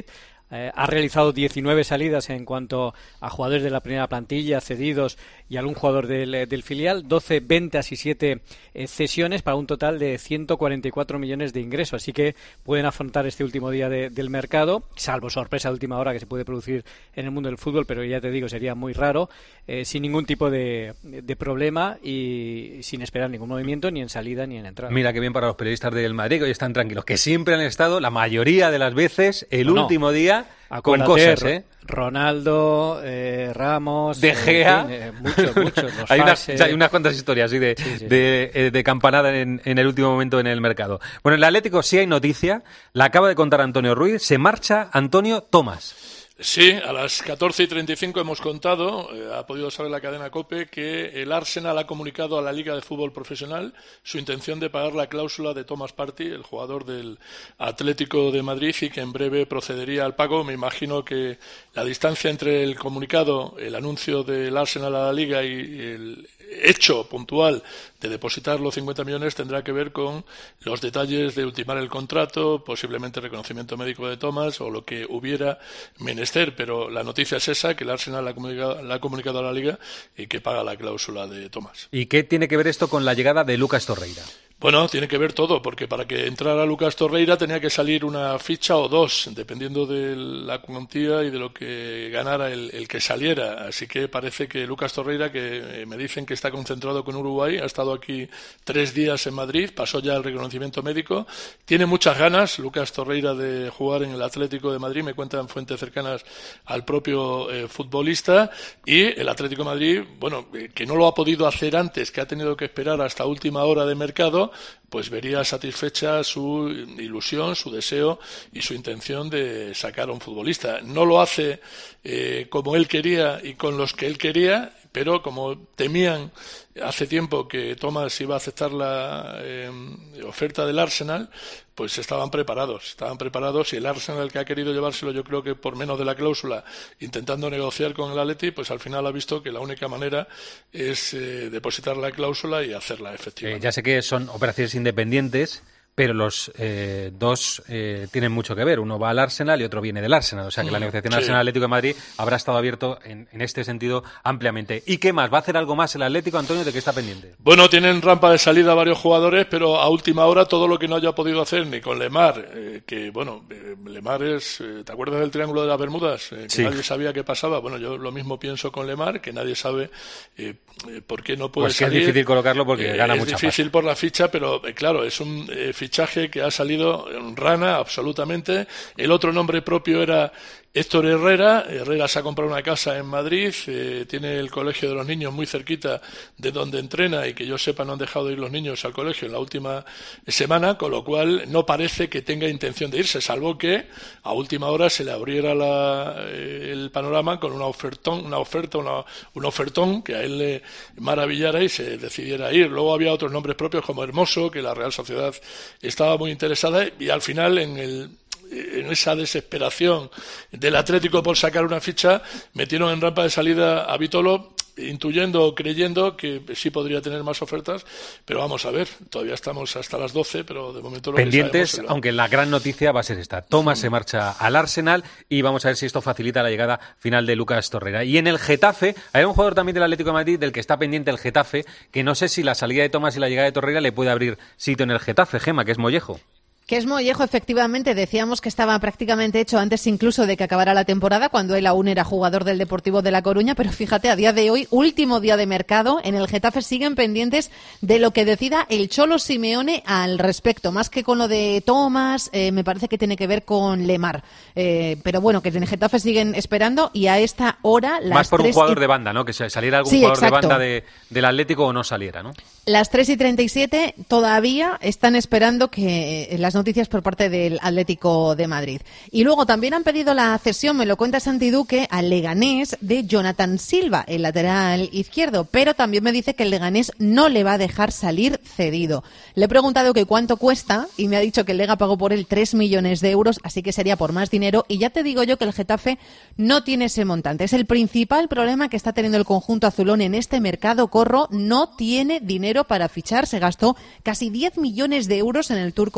eh, ha realizado diecinueve salidas en cuanto a jugadores de la primera plantilla, cedidos y algún jugador del, del filial, doce ventas y siete eh, cesiones para un total de ciento cuarenta y cuatro millones de ingresos. Así que pueden afrontar este último día de, del mercado, salvo sorpresa de última hora que se puede producir en el mundo del fútbol, pero ya te digo, sería muy raro, eh, sin ningún tipo de, de problema y sin esperar ningún movimiento ni en salida ni en entrada. Mira qué bien para los periodistas del Madrid, que hoy están tranquilos, que siempre han estado, la mayoría de las veces, el no, último día, con acuérdate, cosas, ¿eh? Ronaldo, eh, Ramos, De Gea, en fin, eh, muchos, muchos. Los hay, unas, fases. hay unas cuantas historias ¿sí? de, sí, sí. de, de, de campanada en, en el último momento en el mercado. Bueno, en el Atlético sí hay noticia, la acaba de contar Antonio Ruiz, se marcha Antonio Tomás. Sí, a las catorce y treinta y cinco hemos contado, eh, ha podido saber la cadena COPE, que el Arsenal ha comunicado a la Liga de Fútbol Profesional su intención de pagar la cláusula de Thomas Partey, el jugador del Atlético de Madrid, y que en breve procedería al pago. Me imagino que la distancia entre el comunicado, el anuncio del Arsenal a la Liga y el hecho puntual de depositar los cincuenta millones tendrá que ver con los detalles de ultimar el contrato, posiblemente reconocimiento médico de Thomas o lo que hubiera menester, pero la noticia es esa, que el Arsenal la ha comunicado, la ha comunicado a la Liga y que paga la cláusula de Thomas. ¿Y qué tiene que ver esto con la llegada de Lucas Torreira? Bueno, tiene que ver todo, porque para que entrara Lucas Torreira tenía que salir una ficha o dos, dependiendo de la cuantía y de lo que ganara el, el que saliera. Así que parece que Lucas Torreira, que me dicen que está concentrado con Uruguay, ha estado aquí tres días en Madrid, pasó ya el reconocimiento médico, tiene muchas ganas Lucas Torreira de jugar en el Atlético de Madrid, me cuentan fuentes cercanas al propio eh, futbolista, y el Atlético de Madrid, bueno, eh, que no lo ha podido hacer antes, que ha tenido que esperar hasta última hora de mercado, pues vería satisfecha su ilusión, su deseo y su intención de sacar a un futbolista. No lo hace eh, como él quería y con los que él quería, pero como temían hace tiempo que Thomas iba a aceptar la eh, oferta del Arsenal, pues estaban preparados, estaban preparados y el Arsenal, que ha querido llevárselo, yo creo que por menos de la cláusula, intentando negociar con el Atleti, pues al final ha visto que la única manera es eh, depositar la cláusula y hacerla efectiva. Eh, ya sé que son operaciones independientes, pero los eh, dos eh, tienen mucho que ver. Uno va al Arsenal y otro viene del Arsenal. O sea que la negociación sí. Arsenal-Atlético de Madrid habrá estado abierto en, en este sentido ampliamente. ¿Y qué más? ¿Va a hacer algo más el Atlético, Antonio, de qué está pendiente? Bueno, tienen rampa de salida varios jugadores, pero a última hora todo lo que no haya podido hacer ni con Lemar, eh, que bueno, eh, Lemar es... Eh, ¿te acuerdas del Triángulo de las Bermudas? Eh, que sí. nadie sabía qué pasaba. Bueno, yo lo mismo pienso con Lemar, que nadie sabe eh, eh, por qué no puede pues que salir. Es difícil colocarlo porque eh, gana es mucha Es difícil pasta. por la ficha, pero eh, claro, es un eh, fichaje que ha salido en rana, absolutamente. El otro nombre propio era Héctor Herrera. Herrera se ha comprado una casa en Madrid, eh, tiene el colegio de los niños muy cerquita de donde entrena y que yo sepa no han dejado de ir los niños al colegio en la última semana, con lo cual no parece que tenga intención de irse, salvo que a última hora se le abriera la, eh, el panorama con una ofertón, una oferta, una, un ofertón que a él le maravillara y se decidiera ir. Luego había otros nombres propios como Hermoso, que la Real Sociedad estaba muy interesada, y al final en el en esa desesperación del Atlético por sacar una ficha, metieron en rampa de salida a Vitolo, intuyendo o creyendo que sí podría tener más ofertas, pero vamos a ver, todavía estamos hasta las doce, pero de momento lo pendientes, que sabemos, aunque la gran noticia va a ser esta. Thomas sí. se marcha al Arsenal y vamos a ver si esto facilita la llegada final de Lucas Torreira. Y en el Getafe, hay un jugador también del Atlético de Madrid del que está pendiente el Getafe, que no sé si la salida de Thomas y la llegada de Torreira le puede abrir sitio en el Getafe, Gema, que es Mollejo. Que es Mollejo, efectivamente, decíamos que estaba prácticamente hecho antes incluso de que acabara la temporada, cuando él aún era jugador del Deportivo de La Coruña, pero fíjate, a día de hoy, último día de mercado, en el Getafe siguen pendientes de lo que decida el Cholo Simeone al respecto, más que con lo de Thomas, eh, me parece que tiene que ver con Lemar, eh, pero bueno, que en el Getafe siguen esperando y a esta hora... Las más por un jugador y... de banda, ¿no? Que saliera algún sí, jugador exacto. de banda de, del Atlético o no saliera, ¿no? Las tres y treinta y siete todavía están esperando que las noticias por parte del Atlético de Madrid. Y luego también han pedido la cesión, me lo cuenta Santi Duque, al Leganés de Jonathan Silva, el lateral izquierdo, pero también me dice que el Leganés no le va a dejar salir cedido. Le he preguntado que cuánto cuesta y me ha dicho que el Lega pagó por él tres millones de euros, así que sería por más dinero, y ya te digo yo que el Getafe no tiene ese montante. Es el principal problema que está teniendo el conjunto azulón en este mercado, Corro, no tiene dinero para fichar, se gastó casi diez millones de euros en el turco Enes Unal.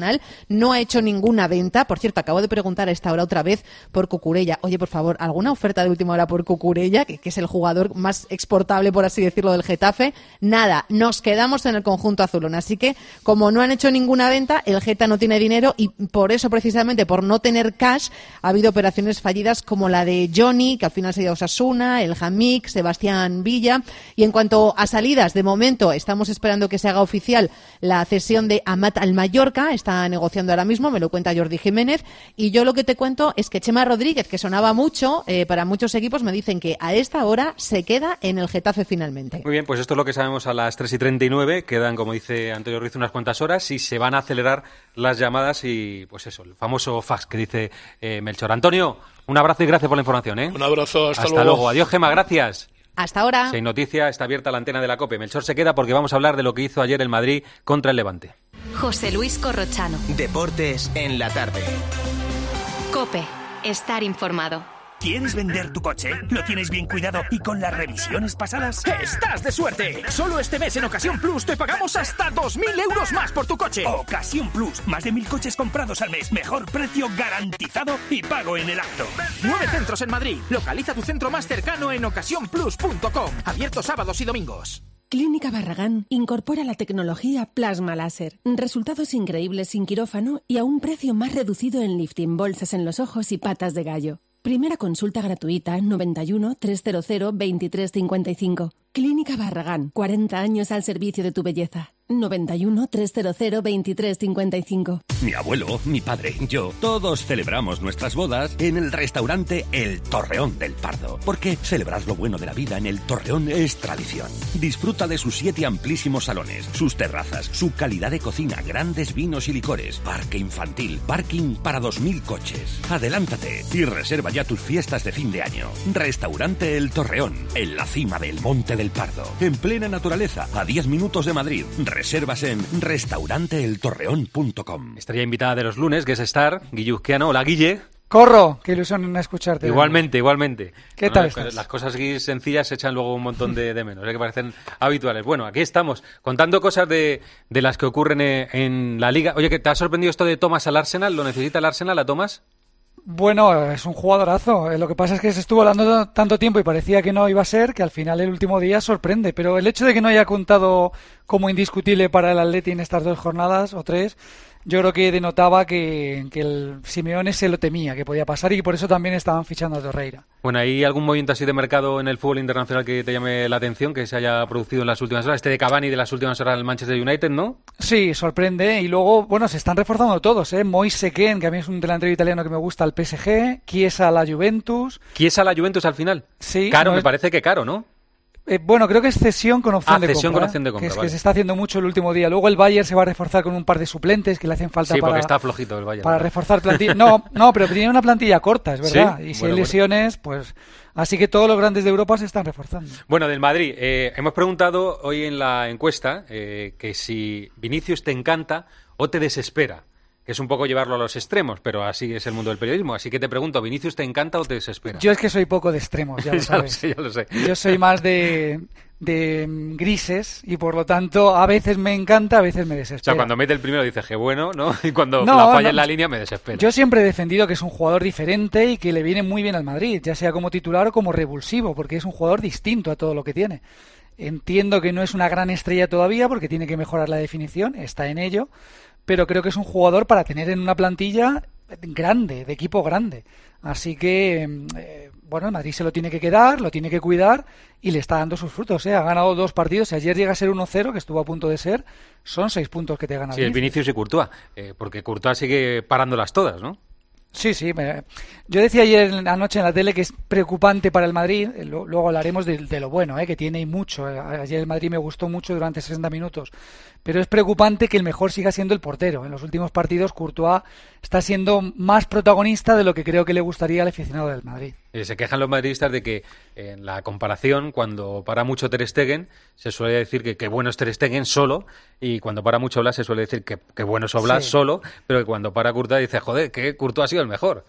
personal, no ha hecho ninguna venta. Por cierto, acabo de preguntar a esta hora otra vez por Cucurella. Oye, por favor, ¿alguna oferta de última hora por Cucurella, que, que es el jugador más exportable, por así decirlo, del Getafe? Nada, nos quedamos en el conjunto azulón. Así que, como no han hecho ninguna venta, el Geta no tiene dinero y por eso, precisamente, por no tener cash, ha habido operaciones fallidas como la de Johnny, que al final se ha ido a Osasuna, el Hamik, Sebastián Villa. Y en cuanto a salidas, de momento estamos esperando que se haga oficial la cesión de Amat al Mallorca. Está negociando ahora mismo, me lo cuenta Jordi Jiménez. Y yo lo que te cuento es que Chema Rodríguez, que sonaba mucho eh, para muchos equipos, me dicen que a esta hora se queda en el Getafe finalmente. Muy bien, pues esto es lo que sabemos a las tres y treinta y nueve. Quedan, como dice Antonio Ruiz, unas cuantas horas y se van a acelerar las llamadas y, pues eso, el famoso fax que dice eh, Melchor. Antonio, un abrazo y gracias por la información, ¿eh? Un abrazo, hasta, hasta luego. luego. Adiós, Gema, gracias. Hasta ahora. Seis Noticia, está abierta la antena de la COPE. Melchor se queda porque vamos a hablar de lo que hizo ayer el Madrid contra el Levante. José Luis Corrochano. Deportes en la tarde. COPE. Estar informado. ¿Quieres vender tu coche? ¿Lo tienes bien cuidado y con las revisiones pasadas? ¡Estás de suerte! Solo este mes en Ocasión Plus te pagamos hasta dos mil euros más por tu coche. Ocasión Plus. Más de mil coches comprados al mes. Mejor precio garantizado y pago en el acto. Nueve centros en Madrid. Localiza tu centro más cercano en ocasión plus punto com. Abierto sábados y domingos. Clínica Barragán incorpora la tecnología Plasma Láser. Resultados increíbles sin quirófano y a un precio más reducido en lifting, bolsas en los ojos y patas de gallo. Primera consulta gratuita noventa y uno, trescientos veintitrés cincuenta y cinco. Clínica Barragán, cuarenta años al servicio de tu belleza. noventa y uno, trescientos veintitrés cincuenta y cinco. Mi abuelo, mi padre, yo, todos celebramos nuestras bodas en el restaurante El Torreón del Pardo. Porque celebrar lo bueno de la vida en El Torreón es tradición. Disfruta de sus siete amplísimos salones, sus terrazas, su calidad de cocina, grandes vinos y licores, parque infantil, parking para dos mil coches. Adelántate y reserva ya tus fiestas de fin de año. Restaurante El Torreón, en la cima del Monte del Pardo, en plena naturaleza, a diez minutos de Madrid. Reservas en restaurante el torreón punto com. Estrella invitada de los lunes, Guest Star, Guilluzquiano. Hola, Guille. Corro, qué ilusión escucharte. Igualmente, igualmente. ¿Qué bueno, tal las, estás? Las cosas sencillas se echan luego un montón de, de menos, ¿eh? Que parecen habituales. Bueno, aquí estamos, contando cosas de, de las que ocurren en, en la Liga. Oye, ¿que te ha sorprendido esto de Thomas al Arsenal? ¿Lo necesita el Arsenal a Thomas? Bueno, es un jugadorazo. Lo que pasa es que se estuvo hablando tanto tiempo y parecía que no iba a ser, que al final el último día sorprende. Pero el hecho de que no haya contado como indiscutible para el Atleti en estas dos jornadas o tres, yo creo que denotaba que, que el Simeone se lo temía, que podía pasar, y por eso también estaban fichando a Torreira. Bueno, ¿hay algún movimiento así de mercado en el fútbol internacional que te llame la atención, que se haya producido en las últimas horas? Este de Cavani de las últimas horas del Manchester United, ¿no? Sí, sorprende. Y luego, bueno, se están reforzando todos, ¿eh? Moise Kean, que a mí es un delantero italiano que me gusta, al P S G. Chiesa a la Juventus. ¿Chiesa a la Juventus al final? Sí. Caro, no me es... parece que caro, ¿no? Eh, bueno, creo que es cesión con opción ah, de cesión compra. con opción de compra, que es vale. que se está haciendo mucho el último día. Luego el Bayern se va a reforzar con un par de suplentes que le hacen falta sí, para... porque está flojito el Bayern. Para reforzar plantilla. No, no, pero tiene una plantilla corta, es verdad. ¿Sí? Y si bueno, hay lesiones, bueno. pues... Así que todos los grandes de Europa se están reforzando. Bueno, del Madrid, eh, hemos preguntado hoy en la encuesta eh, que si Vinicius te encanta o te desespera. Que es un poco llevarlo a los extremos, pero así es el mundo del periodismo. Así que te pregunto, ¿Vinicius te encanta o te desespera? Yo es que soy poco de extremos, ya lo sabes. ya, lo sé, ya lo sé. Yo soy más de, de grises y por lo tanto a veces me encanta, a veces me desespera. O sea, cuando mete el primero dices que bueno, ¿no? Y cuando no, la falla no, en la línea me desespera. Yo siempre he defendido que es un jugador diferente y que le viene muy bien al Madrid, ya sea como titular o como revulsivo, porque es un jugador distinto a todo lo que tiene. Entiendo que no es una gran estrella todavía porque tiene que mejorar la definición, está en ello, pero creo que es un jugador para tener en una plantilla grande, de equipo grande. Así que, eh, bueno, el Madrid se lo tiene que quedar, lo tiene que cuidar y le está dando sus frutos, ¿eh? Ha ganado dos partidos, si ayer llega a ser uno cero, que estuvo a punto de ser, son seis puntos que te gana. Sí, el Vinicius y Courtois, eh, porque Courtois sigue parándolas todas, ¿no? Sí, sí. Me... Yo decía ayer anoche en la tele que es preocupante para el Madrid. Luego hablaremos de, de lo bueno, ¿eh? que tiene y mucho. Ayer el Madrid me gustó mucho durante sesenta minutos. Pero es preocupante que el mejor siga siendo el portero. En los últimos partidos Courtois está siendo más protagonista de lo que creo que le gustaría al aficionado del Madrid. Eh, se quejan los madridistas de que en la comparación, cuando para mucho Ter Stegen, se suele decir que, que bueno es Ter Stegen solo, y cuando para mucho Oblak se suele decir que, que bueno es Oblak sí. solo, pero que cuando para Courtois dice, joder, que Courtois ha sido el mejor.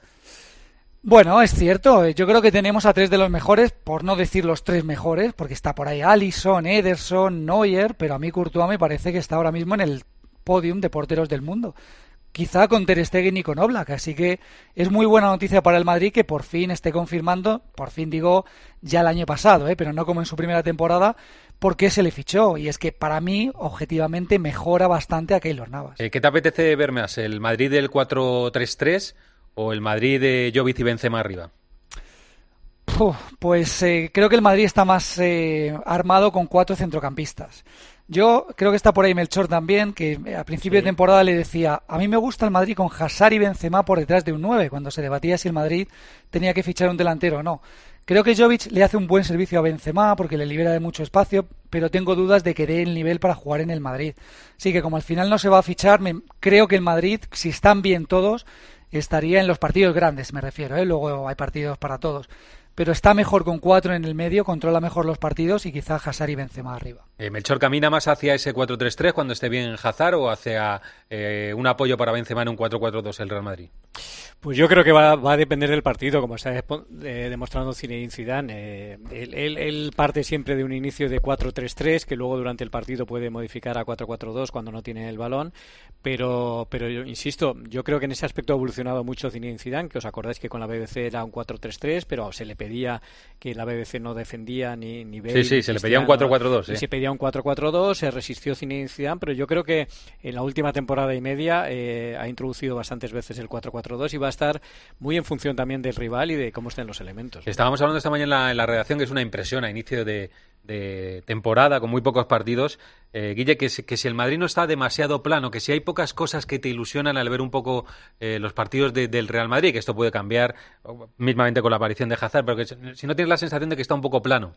Bueno, es cierto. Yo creo que tenemos a tres de los mejores, por no decir los tres mejores, porque está por ahí Alisson, Ederson, Neuer, pero a mí Courtois me parece que está ahora mismo en el podium de porteros del mundo. quizá con Ter Stegen y con Oblak, así que es muy buena noticia para el Madrid que por fin esté confirmando, por fin digo ya el año pasado, ¿eh? pero no como en su primera temporada, por qué se le fichó, y es que para mí, objetivamente, mejora bastante a Keylor Navas. Eh, ¿Qué te apetece ver más, el Madrid del cuatro tres tres o el Madrid de Jovic y Benzema arriba? Uf, pues eh, creo que el Madrid está más eh, armado con cuatro centrocampistas. Yo creo que está por ahí Melchor también, que a principio sí. de temporada le decía, a mí me gusta el Madrid con Hazard y Benzema por detrás de un nueve, cuando se debatía si el Madrid tenía que fichar un delantero o no. Creo que Jovic le hace un buen servicio a Benzema porque le libera de mucho espacio, pero tengo dudas de que dé el nivel para jugar en el Madrid. Así que como al final no se va a fichar, me, creo que el Madrid, si están bien todos, estaría en los partidos grandes, me refiero, ¿eh? Luego hay partidos para todos. Pero está mejor con cuatro en el medio, controla mejor los partidos y quizá Hazard y Benzema arriba. Eh, ¿Melchor camina más hacia ese cuatro tres tres cuando esté bien Hazard o hacia eh, un apoyo para Benzema en un cuatro cuatro dos el Real Madrid? Pues yo creo que va, va a depender del partido, como está eh, demostrando Zinedine Zidane. Eh, él, él, él parte siempre de un inicio de cuatro tres tres, que luego durante el partido puede modificar a cuatro cuatro dos cuando no tiene el balón, pero, pero yo insisto, yo creo que en ese aspecto ha evolucionado mucho Zinedine Zidane, que os acordáis que con la B B C era un cuatro tres tres, pero se le pedía que la B B C no defendía ni, ni Bale, Sí, sí, ni se le pedía un cuatro cuatro dos. Y ¿eh? se pedía un cuatro cuatro dos, se resistió Zinedine Zidane, pero yo creo que en la última temporada y media eh, ha introducido bastantes veces el cuatro cuatro dos y va a estar muy en función también del rival y de cómo estén los elementos. Estábamos hablando esta mañana en la, en la redacción que es una impresión a inicio de, de temporada con muy pocos partidos, eh, Guille, que, que si el Madrid no está demasiado plano, que si hay pocas cosas que te ilusionan al ver un poco eh, los partidos de, del Real Madrid, que esto puede cambiar mismamente con la aparición de Hazard, pero que si no tienes la sensación de que está un poco plano.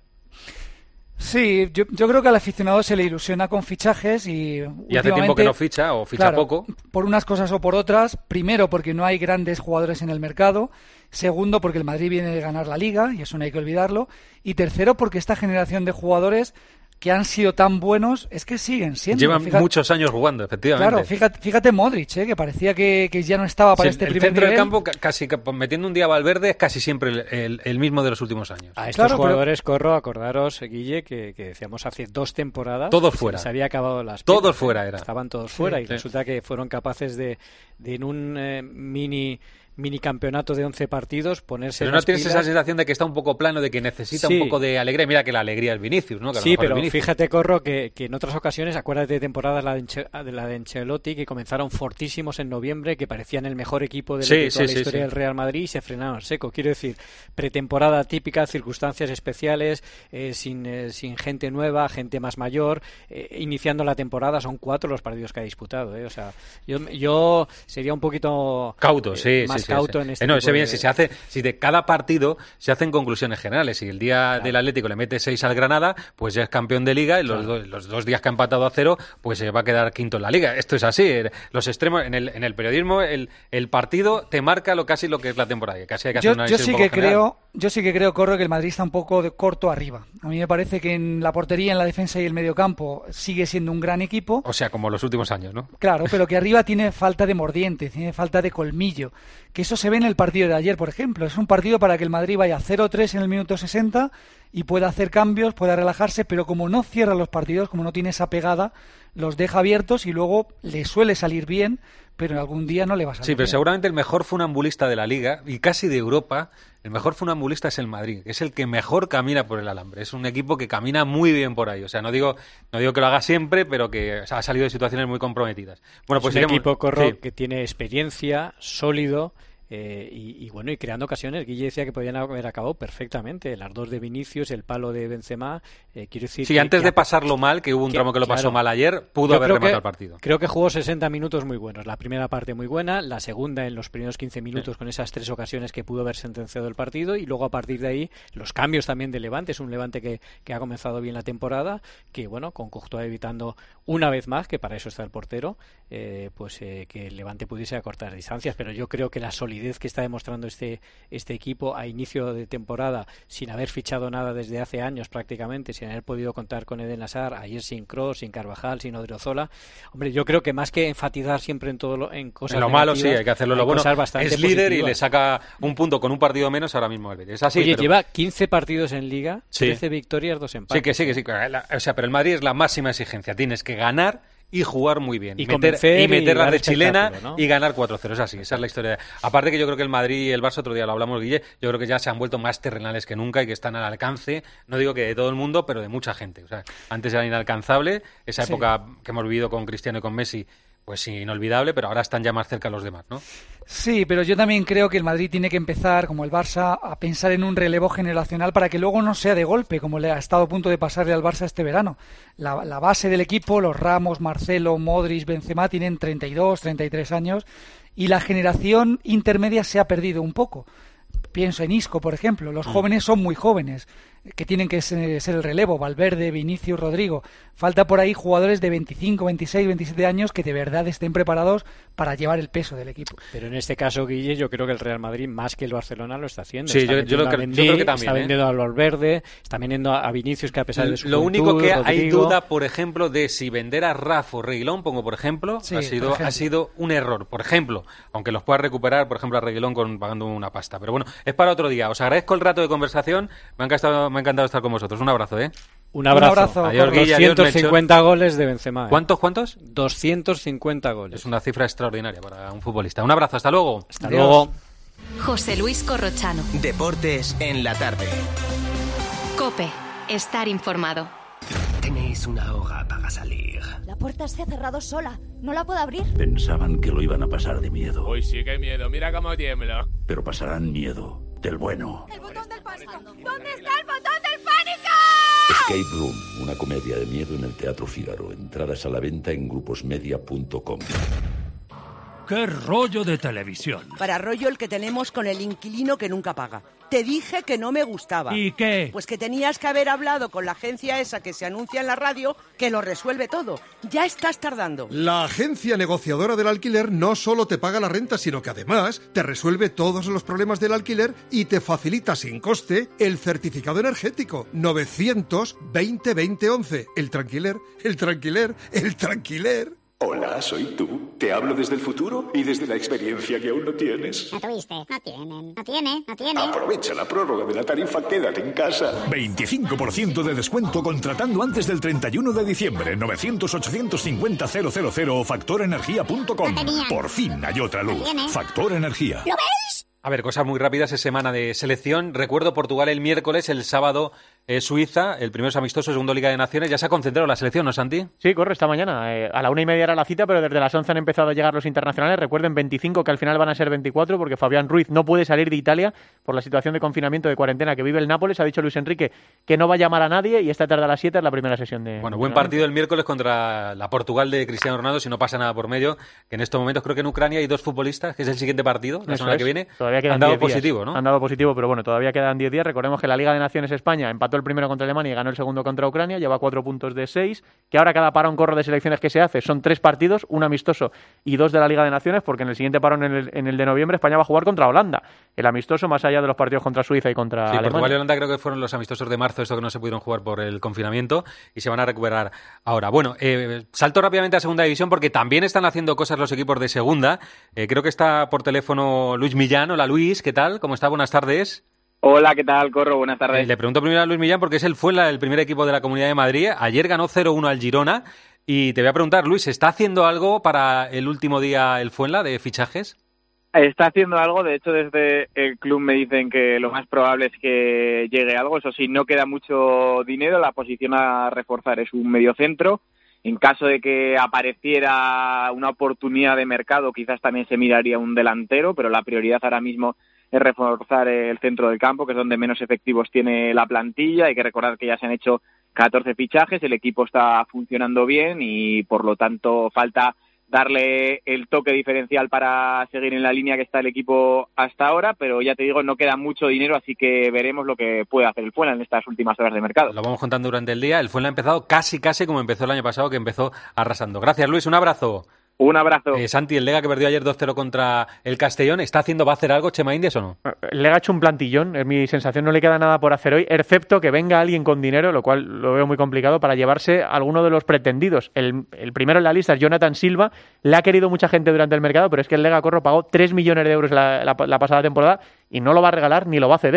Sí, yo, yo creo que al aficionado se le ilusiona con fichajes y, y hace tiempo que no ficha o ficha claro, poco. Por unas cosas o por otras. Primero, porque no hay grandes jugadores en el mercado. Segundo, porque el Madrid viene de ganar la Liga y eso no hay que olvidarlo. Y tercero, porque esta generación de jugadores que han sido tan buenos es que siguen siendo. Llevan fíjate, muchos años jugando, efectivamente. Claro, fíjate, fíjate Modric, ¿eh? que parecía que, que ya no estaba para sí, este el primer centro nivel. del campo, casi metiendo un día Valverde, es casi siempre el, el, el mismo de los últimos años. A estos claro, jugadores, pero... Corro, acordaros, Guille, que, que decíamos hace dos temporadas. Todos fuera. Se había acabado las Todos piernas, fuera era. Estaban todos fuera sí, y sí. resulta que fueron capaces de, de en un eh, mini... mini campeonato de once partidos, ponerse Pero no las tienes pilas. esa sensación de que está un poco plano, de que necesita sí. un poco de alegría. Mira que la alegría es Vinicius, ¿no? Que a lo sí, mejor pero es Vinicius. fíjate, Corro, que, que en otras ocasiones, acuérdate de temporadas la de, Enche, de la de Ancelotti, que comenzaron fortísimos en noviembre, que parecían el mejor equipo de sí, toda sí, la sí, historia sí. del Real Madrid y se frenaron seco. Quiero decir, pretemporada típica, circunstancias especiales, eh, sin, eh, sin gente nueva, gente más mayor, eh, iniciando la temporada, son cuatro los partidos que ha disputado. Eh. O sea, yo, yo sería un poquito cauto, sí, eh, más sí, sí, cauto sí. en este eh, no, tipo sé bien, de... si se hace, si de cada partido se hacen conclusiones generales. Si el día claro. del Atlético le mete seis al Granada, pues ya es campeón de Liga, y los, claro. dos, los dos días que ha empatado a cero, pues se va a quedar quinto en la Liga. Esto es así. Los extremos, en el, en el periodismo, el, el partido te marca lo casi lo que es la temporada. Casi hay que hacer yo, una yo sí un que general. creo, yo sí que creo, Corro, que el Madrid está un poco de corto arriba. A mí me parece que en la portería, en la defensa y el mediocampo sigue siendo un gran equipo. O sea, como los últimos años, ¿no? Claro, pero que arriba tiene falta de mordiente, tiene falta de colmillo. Que eso se ve en el partido de ayer, por ejemplo. Es un partido para que el Madrid vaya cero tres en el minuto sesenta y pueda hacer cambios, pueda relajarse, pero como no cierra los partidos, como no tiene esa pegada, los deja abiertos y luego le suele salir bien, pero algún día no le va a salir Sí, pero bien. seguramente el mejor funambulista de la Liga y casi de Europa, el mejor funambulista es el Madrid, que es el que mejor camina por el alambre. Es un equipo que camina muy bien por ahí. O sea, no digo no digo que lo haga siempre, pero que o sea, ha salido de situaciones muy comprometidas. Bueno, pues es un iremos... equipo, Corro, sí. que tiene experiencia, sólido. Eh, y, y bueno, y creando ocasiones. Guille decía que podían haber acabado perfectamente. Las dos de Vinicius, el palo de Benzema. Eh, quiero decir sí, que, antes que de pasarlo mal, que hubo un que, tramo que lo pasó claro, mal ayer, pudo haber rematado que, el partido. Creo que jugó sesenta minutos muy buenos. La primera parte muy buena, la segunda en los primeros quince minutos sí. con esas tres ocasiones que pudo haber sentenciado el partido, y luego a partir de ahí los cambios también de Levante. Es un Levante que, que ha comenzado bien la temporada, que bueno, con Courtois evitando una vez más, que para eso está el portero, eh, pues eh, que el Levante pudiese acortar distancias. Pero yo creo que la solidez que está demostrando este este equipo a inicio de temporada, sin haber fichado nada desde hace años prácticamente, sin haber podido contar con Eden Hazard, ayer sin Kroos, sin Carvajal, sin Odriozola, hombre, yo creo que más que enfatizar siempre en todo lo, en cosas en lo malo sí, hay que hacerlo lo bueno, es líder positivas. Y le saca un punto con un partido menos ahora mismo el Betis. Es así. Oye, pero... lleva quince partidos en Liga, sí. trece victorias, dos empates. Sí, que sí, que sí. O sea, pero el Madrid es la máxima exigencia. Tienes que ganar y jugar muy bien. Y Y meter, convencer y meter y la dar de chilena espectáculo, ¿no? y ganar cuatro cero. Es así, esa es la historia. Aparte que yo creo que el Madrid y el Barça, otro día lo hablamos, Guille, yo creo que ya se han vuelto más terrenales que nunca y que están al alcance, no digo que de todo el mundo, pero de mucha gente. O sea, antes era inalcanzable, esa Sí. época que hemos vivido con Cristiano y con Messi, pues inolvidable, pero ahora están ya más cerca los demás, ¿no? Sí, pero yo también creo que el Madrid tiene que empezar, como el Barça, a pensar en un relevo generacional para que luego no sea de golpe, como le ha estado a punto de pasarle al Barça este verano. La, la base del equipo, los Ramos, Marcelo, Modric, Benzema, tienen treinta y dos, treinta y tres años y la generación intermedia se ha perdido un poco. Pienso en Isco, por ejemplo. Los jóvenes son muy jóvenes, que tienen que ser, ser el relevo. Valverde, Vinicius, Rodrigo. Falta por ahí jugadores de veinticinco, veintiséis, veintisiete años que de verdad estén preparados para llevar el peso del equipo. Pero en este caso, Guille, yo creo que el Real Madrid, más que el Barcelona, lo está haciendo. Sí, está yo- yo lo vendiendo a creo- Mendy, yo creo que también, está ¿eh? vendiendo a Valverde, está vendiendo a Vinicius, que a pesar de su Lo juventud, único que hay Rodrigo- duda, por ejemplo, de si vender a Rafa o Reguilón, pongo por ejemplo, Sí, ha, por sido, ejemplo. ha sido un error. Por ejemplo, aunque los pueda recuperar, por ejemplo, a Reguilón con, pagando una pasta. Pero bueno, es para otro día. Os agradezco el rato de conversación. Me ha encantado, me ha encantado estar con vosotros. Un abrazo, ¿eh? Un abrazo. Un abrazo. Adiós, Guille, adiós, doscientos cincuenta goles de Benzema. ¿eh? ¿Cuántos, cuántos? doscientos cincuenta goles. Es una cifra extraordinaria para un futbolista. Un abrazo, hasta luego. Hasta luego. José Luis Corrochano. Deportes en la tarde. Cope. Estar informado. Tenéis una hora para salir. La puerta se ha cerrado sola. No la puedo abrir. Pensaban que lo iban a pasar de miedo, Uy, sí, qué miedo. Mira cómo tiembla. pero pasarán miedo del bueno. ¡El botón del pánico! ¿Dónde está el botón del pánico? Escape Room, una comedia de miedo en el Teatro Fígaro. Entradas a la venta en gruposmedia punto com. ¡Qué rollo de televisión! Para rollo el que tenemos con el inquilino que nunca paga. Te dije que no me gustaba. ¿Y qué? Pues que tenías que haber hablado con la agencia esa que se anuncia en la radio, que lo resuelve todo. Ya estás tardando. La agencia negociadora del alquiler no solo te paga la renta, sino que además te resuelve todos los problemas del alquiler y te facilita sin coste el certificado energético. novecientos veinte veinte once. El tranquiler, el tranquiler, el tranquiler. Hola, soy tú. Te hablo desde el futuro y desde la experiencia que aún no tienes. No tuviste. No tienen. No tiene. No tiene. Aprovecha la prórroga de la tarifa Quédate en casa. veinticinco por ciento de descuento contratando antes del treinta y uno de diciembre. novecientos ochocientos cincuenta cero cero cero o factor energía punto com. No tenían. Por fin hay otra luz. No tiene. Factor Energía. ¿Lo ves? A ver, cosas muy rápidas, es semana de selección. Recuerdo Portugal el miércoles, el sábado eh, Suiza, el primero es amistoso, segundo Liga de Naciones. Ya se ha concentrado la selección, ¿no, Santi? Sí, corre esta mañana. Eh, a la una y media era la cita, pero desde las once han empezado a llegar los internacionales. Recuerden, veinticinco, que al final van a ser veinticuatro, porque Fabián Ruiz no puede salir de Italia por la situación de confinamiento, de cuarentena que vive el Nápoles. Ha dicho Luis Enrique que no va a llamar a nadie y esta tarde a las siete es la primera sesión de... Bueno, buen partido el miércoles contra la Portugal de Cristiano Ronaldo, si no pasa nada por medio, que en estos momentos creo que en Ucrania hay dos futbolistas, que es el siguiente partido, la Eso semana es. que viene, Todavía quedan han dado diez días. positivo, ¿no? Han dado positivo, pero bueno, todavía quedan diez días. Recordemos que la Liga de Naciones España empató el primero contra Alemania y ganó el segundo contra Ucrania, lleva cuatro puntos de seis, que ahora cada parón corro de selecciones que se hace son tres partidos, un amistoso y dos de la Liga de Naciones, porque en el siguiente parón, en el, en el de noviembre, España va a jugar contra Holanda, el amistoso más allá de los partidos contra Suiza y contra Sí, Alemania. Portugal y Holanda creo que fueron los amistosos de marzo, esto que no se pudieron jugar por el confinamiento y se van a recuperar ahora. Bueno, eh, salto rápidamente a segunda división porque también están haciendo cosas los equipos de segunda. Eh, creo que está por teléfono Luis Millán. Hola Luis, ¿qué tal? ¿Cómo está? Buenas tardes. Hola, ¿qué tal, Corro? Buenas tardes. Eh, le pregunto primero a Luis Millán porque es el Fuenla, el primer equipo de la Comunidad de Madrid. Ayer ganó cero uno al Girona y te voy a preguntar, Luis, ¿está haciendo algo para el último día el Fuenla de fichajes? Está haciendo algo, de hecho desde el club me dicen que lo más probable es que llegue algo, eso sí, no queda mucho dinero, la posición a reforzar es un mediocentro, en caso de que apareciera una oportunidad de mercado quizás también se miraría un delantero, pero la prioridad ahora mismo es reforzar el centro del campo, que es donde menos efectivos tiene la plantilla. Hay que recordar que ya se han hecho catorce fichajes, el equipo está funcionando bien y por lo tanto falta darle el toque diferencial para seguir en la línea que está el equipo hasta ahora, pero ya te digo, no queda mucho dinero, así que veremos lo que puede hacer el Fuenla en estas últimas horas de mercado. Lo vamos contando durante el día. El Fuenla ha empezado casi, casi como empezó el año pasado, que empezó arrasando. Gracias, Luis. Un abrazo. Un abrazo. Eh, Santi, el Lega que perdió ayer dos cero contra el Castellón, ¿está haciendo, va a hacer algo Chema Indias o no? Le ha hecho un plantillón, es mi sensación, no le queda nada por hacer hoy, excepto que venga alguien con dinero, lo cual lo veo muy complicado, para llevarse a alguno de los pretendidos. El, el primero en la lista es Jonathan Silva, le ha querido mucha gente durante el mercado, pero es que el Lega Corro pagó tres millones de euros la, la, la pasada temporada y no lo va a regalar ni lo va a ceder.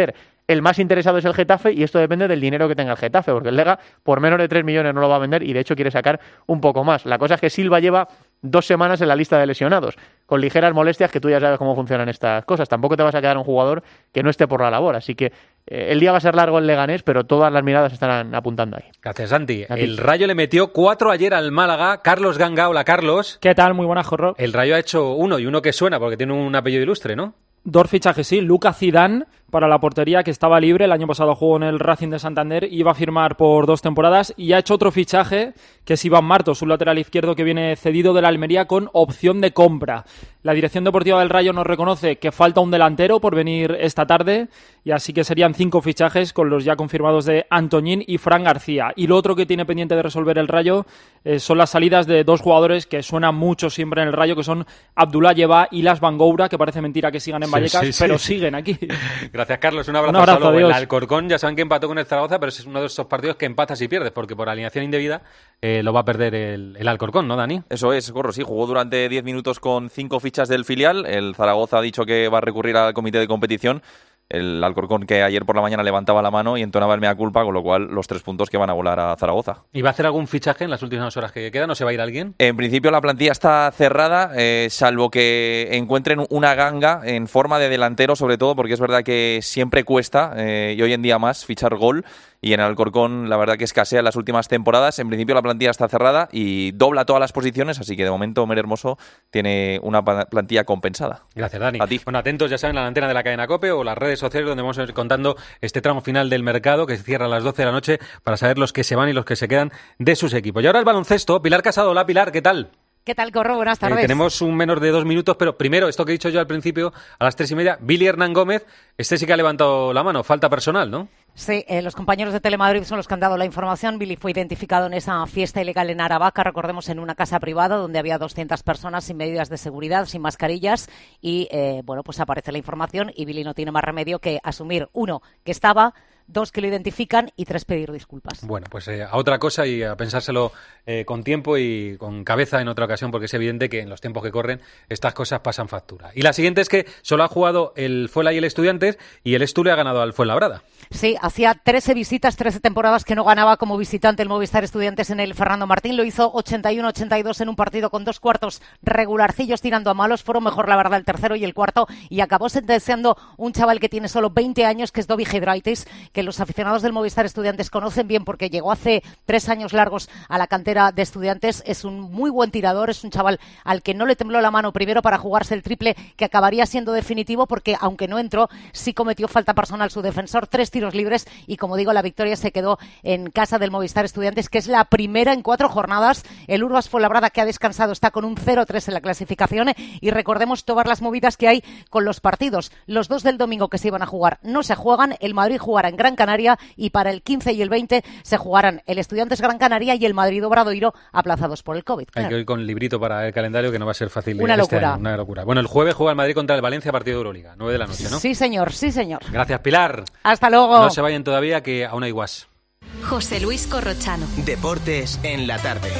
el más interesado es el Getafe y esto depende del dinero que tenga el Getafe, porque el Lega por menos de tres millones no lo va a vender y de hecho quiere sacar un poco más. La cosa es que Silva lleva dos semanas en la lista de lesionados, con ligeras molestias, que tú ya sabes cómo funcionan estas cosas. Tampoco te vas a quedar un jugador que no esté por la labor, así que eh, el día va a ser largo en Leganés, pero todas las miradas estarán apuntando ahí. Gracias, Santi. El Rayo le metió cuatro ayer al Málaga. Carlos Ganga, hola Carlos. ¿Qué tal? Muy buenas, Jorro. El Rayo ha hecho uno y uno que suena porque tiene un apellido ilustre, ¿no? Dos fichajes, sí. Lucas Zidane para la portería, que estaba libre. El año pasado jugó en el Racing de Santander y iba a firmar por dos temporadas. Y ha hecho otro fichaje, que es Iván Martos, un lateral izquierdo que viene cedido de la Almería con opción de compra. La dirección deportiva del Rayo nos reconoce que falta un delantero por venir esta tarde, y así que serían cinco fichajes con los ya confirmados de Antoñín y Fran García. Y lo otro que tiene pendiente de resolver el Rayo eh, son las salidas de dos jugadores que suenan mucho siempre en el Rayo, que son Abdullah Yeba y Las Bangoura, que parece mentira que sigan en Vallecas, sí, sí, sí. pero siguen aquí. Gracias, Carlos. Un abrazo. Un abrazo, luego. adiós. El Alcorcón, ya saben que empató con el Zaragoza, pero es uno de esos partidos que empatas y pierdes, porque por alineación indebida eh, lo va a perder el, el Alcorcón, ¿no, Dani? Eso es, Corro, sí. Jugó durante diez minutos con cinco fichas del filial. El Zaragoza ha dicho que va a recurrir al comité de competición. El Alcorcón, que ayer por la mañana levantaba la mano y entonaba el mea culpa, con lo cual los tres puntos que van a volar a Zaragoza. ¿Y va a hacer algún fichaje en las últimas horas que quedan? ¿O se va a ir alguien? En principio la plantilla está cerrada, eh, salvo que encuentren una ganga en forma de delantero, sobre todo porque es verdad que siempre cuesta, eh, y hoy en día más, fichar gol. Y en el Alcorcón la verdad que escasea en las últimas temporadas. En principio la plantilla está cerrada y dobla todas las posiciones, así que de momento Mer Hermoso tiene una plantilla compensada. Gracias, Dani. A ti. Bueno, atentos, ya saben, a la antena de la cadena COPE o las redes sociales, donde vamos a ir contando este tramo final del mercado que se cierra a las doce de la noche para saber los que se van y los que se quedan de sus equipos. Y ahora el baloncesto. Pilar Casado. Hola, Pilar, ¿qué tal? ¿Qué tal, Corro? Buenas tardes. Eh, tenemos un menos de dos minutos, pero primero, esto que he dicho yo al principio, a las tres y media, Billy Hernán Gómez, este sí que ha levantado la mano, falta personal, ¿no? Sí, eh, los compañeros de Telemadrid son los que han dado la información. Billy fue identificado en esa fiesta ilegal en Aravaca, recordemos, en una casa privada donde había doscientas personas sin medidas de seguridad, sin mascarillas, y eh, bueno, pues aparece la información y Billy no tiene más remedio que asumir, uno, que estaba, dos, que lo identifican, y tres, pedir disculpas. Bueno, pues eh, a otra cosa y a pensárselo eh, con tiempo y con cabeza en otra ocasión, porque es evidente que en los tiempos que corren estas cosas pasan factura. Y la siguiente es que solo ha jugado el Fuenla y el Estudiantes, y el Estu le ha ganado al Fuenlabrada. Sí, hacía trece visitas, trece temporadas que no ganaba como visitante el Movistar Estudiantes en el Fernando Martín. Lo hizo ochenta y uno ochenta y dos en un partido con dos cuartos regularcillos tirando a malos. Fueron mejor, la verdad, el tercero y el cuarto, y acabó sentenciando un chaval que tiene solo veinte años, que es Dovi Giedraitis, que los aficionados del Movistar Estudiantes conocen bien porque llegó hace tres años largos a la cantera de Estudiantes. Es un muy buen tirador, es un chaval al que no le tembló la mano primero para jugarse el triple que acabaría siendo definitivo, porque aunque no entró, sí cometió falta personal su defensor, tres tiros libres, y como digo, la victoria se quedó en casa del Movistar Estudiantes, que es la primera en cuatro jornadas. El Urbas Fuenlabrada, que ha descansado, está con un cero tres en la clasificación, y recordemos todas las movidas que hay con los partidos. Los dos del domingo que se iban a jugar no se juegan, el Madrid jugará en Gran Canaria, y para el quince y el veinte se jugarán el Estudiantes Gran Canaria y el Madrid Obradoiro, aplazados por el COVID. Hay claro. que ir con librito para el calendario, que no va a ser fácil. Una este locura. Año, una locura. Bueno, el jueves juega el Madrid contra el Valencia, partido de Euroliga, nueve de la noche, ¿no? Sí, señor, sí, señor. Gracias, Pilar. Hasta luego. No se vayan todavía, que aún hay guas. José Luis Corrochano. Deportes en la tarde.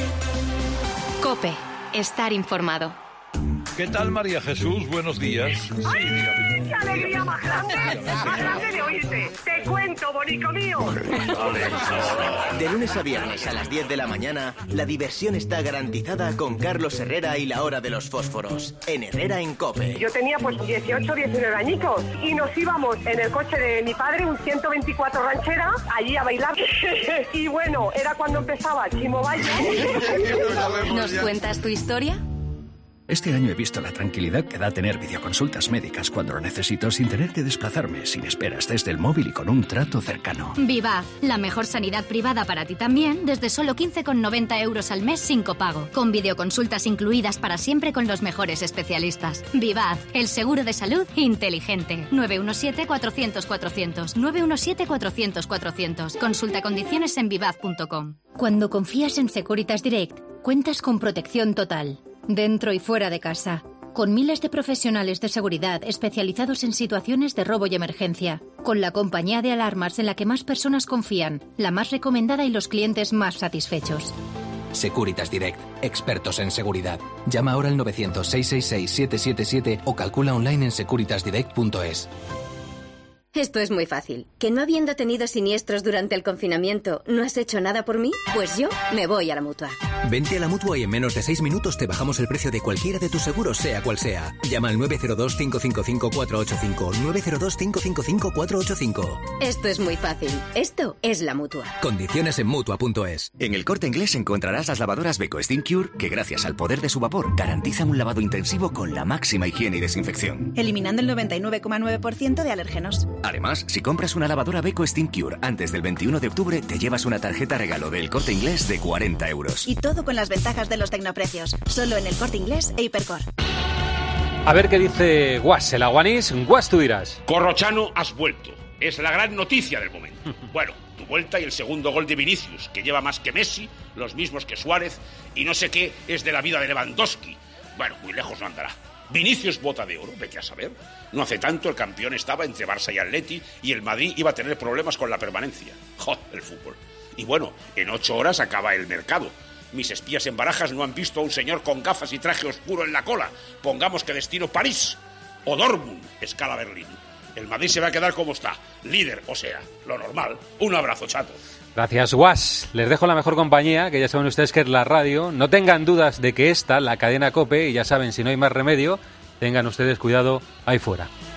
COPE. Estar informado. ¿Qué tal, María Jesús? Buenos días. Sí, ¡Ay, qué alegría más grande! ¡Más grande de oírte! ¡Te cuento, bonico mío! De lunes a viernes a las diez de la mañana, la diversión está garantizada con Carlos Herrera y la hora de los fósforos, en Herrera en COPE. Yo tenía pues dieciocho, diecinueve añicos y nos íbamos en el coche de mi padre, un ciento veinticuatro ranchera, allí a bailar. Y bueno, era cuando empezaba Chimo Bayo. ¿Nos cuentas tu historia? Este año he visto la tranquilidad que da tener videoconsultas médicas cuando lo necesito, sin tener que desplazarme, sin esperas, desde el móvil y con un trato cercano. Vivaz, la mejor sanidad privada para ti también, desde solo quince con noventa euros al mes sin copago, con videoconsultas incluidas para siempre con los mejores especialistas. Vivaz, el seguro de salud inteligente. nueve uno siete, cuatrocientos, cuatrocientos, nueve uno siete, cuatrocientos, cuatrocientos. Consulta condiciones en vivaz punto com. Cuando confías en Securitas Direct, cuentas con protección total, dentro y fuera de casa, con miles de profesionales de seguridad especializados en situaciones de robo y emergencia, con la compañía de alarmas en la que más personas confían, la más recomendada y los clientes más satisfechos. Securitas Direct, expertos en seguridad. Llama ahora al novecientos, seiscientos sesenta y seis, siete siete siete o calcula online en securitas direct punto es. Esto es muy fácil. ¿Que no habiendo tenido siniestros durante el confinamiento, no has hecho nada por mí? Pues yo me voy a la Mutua. Vente a la Mutua y en menos de seis minutos te bajamos el precio de cualquiera de tus seguros, sea cual sea. Llama al nueve cero dos, cinco cinco cinco, cuatro ocho cinco, nueve cero dos, cinco cinco cinco, cuatro ocho cinco. Esto es muy fácil. Esto es la Mutua. Condiciones en Mutua punto es. En El Corte Inglés encontrarás las lavadoras Beko Steam Cure que gracias al poder de su vapor garantizan un lavado intensivo con la máxima higiene y desinfección, eliminando el noventa y nueve coma nueve por ciento de alérgenos. Además, si compras una lavadora Beko Steam Cure antes del veintiuno de octubre, te llevas una tarjeta regalo del Corte Inglés de cuarenta euros. Y todo con las ventajas de los tecnoprecios. Solo en El Corte Inglés e Hipercor. A ver qué dice Guas, el aguanís. Guas, tú dirás. Corrochano, has vuelto. Es la gran noticia del momento. Bueno, tu vuelta y el segundo gol de Vinicius, que lleva más que Messi, los mismos que Suárez, y no sé qué es de la vida de Lewandowski. Bueno, muy lejos no andará. Vinicius bota de oro, vete a saber. No hace tanto el campeón estaba entre Barça y Atleti y el Madrid iba a tener problemas con la permanencia. ¡Joder, el fútbol! Y bueno, en ocho horas acaba el mercado. Mis espías en Barajas no han visto a un señor con gafas y traje oscuro en la cola. Pongamos que destino París o Dortmund, escala Berlín. El Madrid se va a quedar como está, líder, o sea, lo normal. Un abrazo, chato. Gracias, Guas. Les dejo la mejor compañía, que ya saben ustedes que es la radio. No tengan dudas de que esta, la cadena COPE, y ya saben, si no hay más remedio, tengan ustedes cuidado ahí fuera.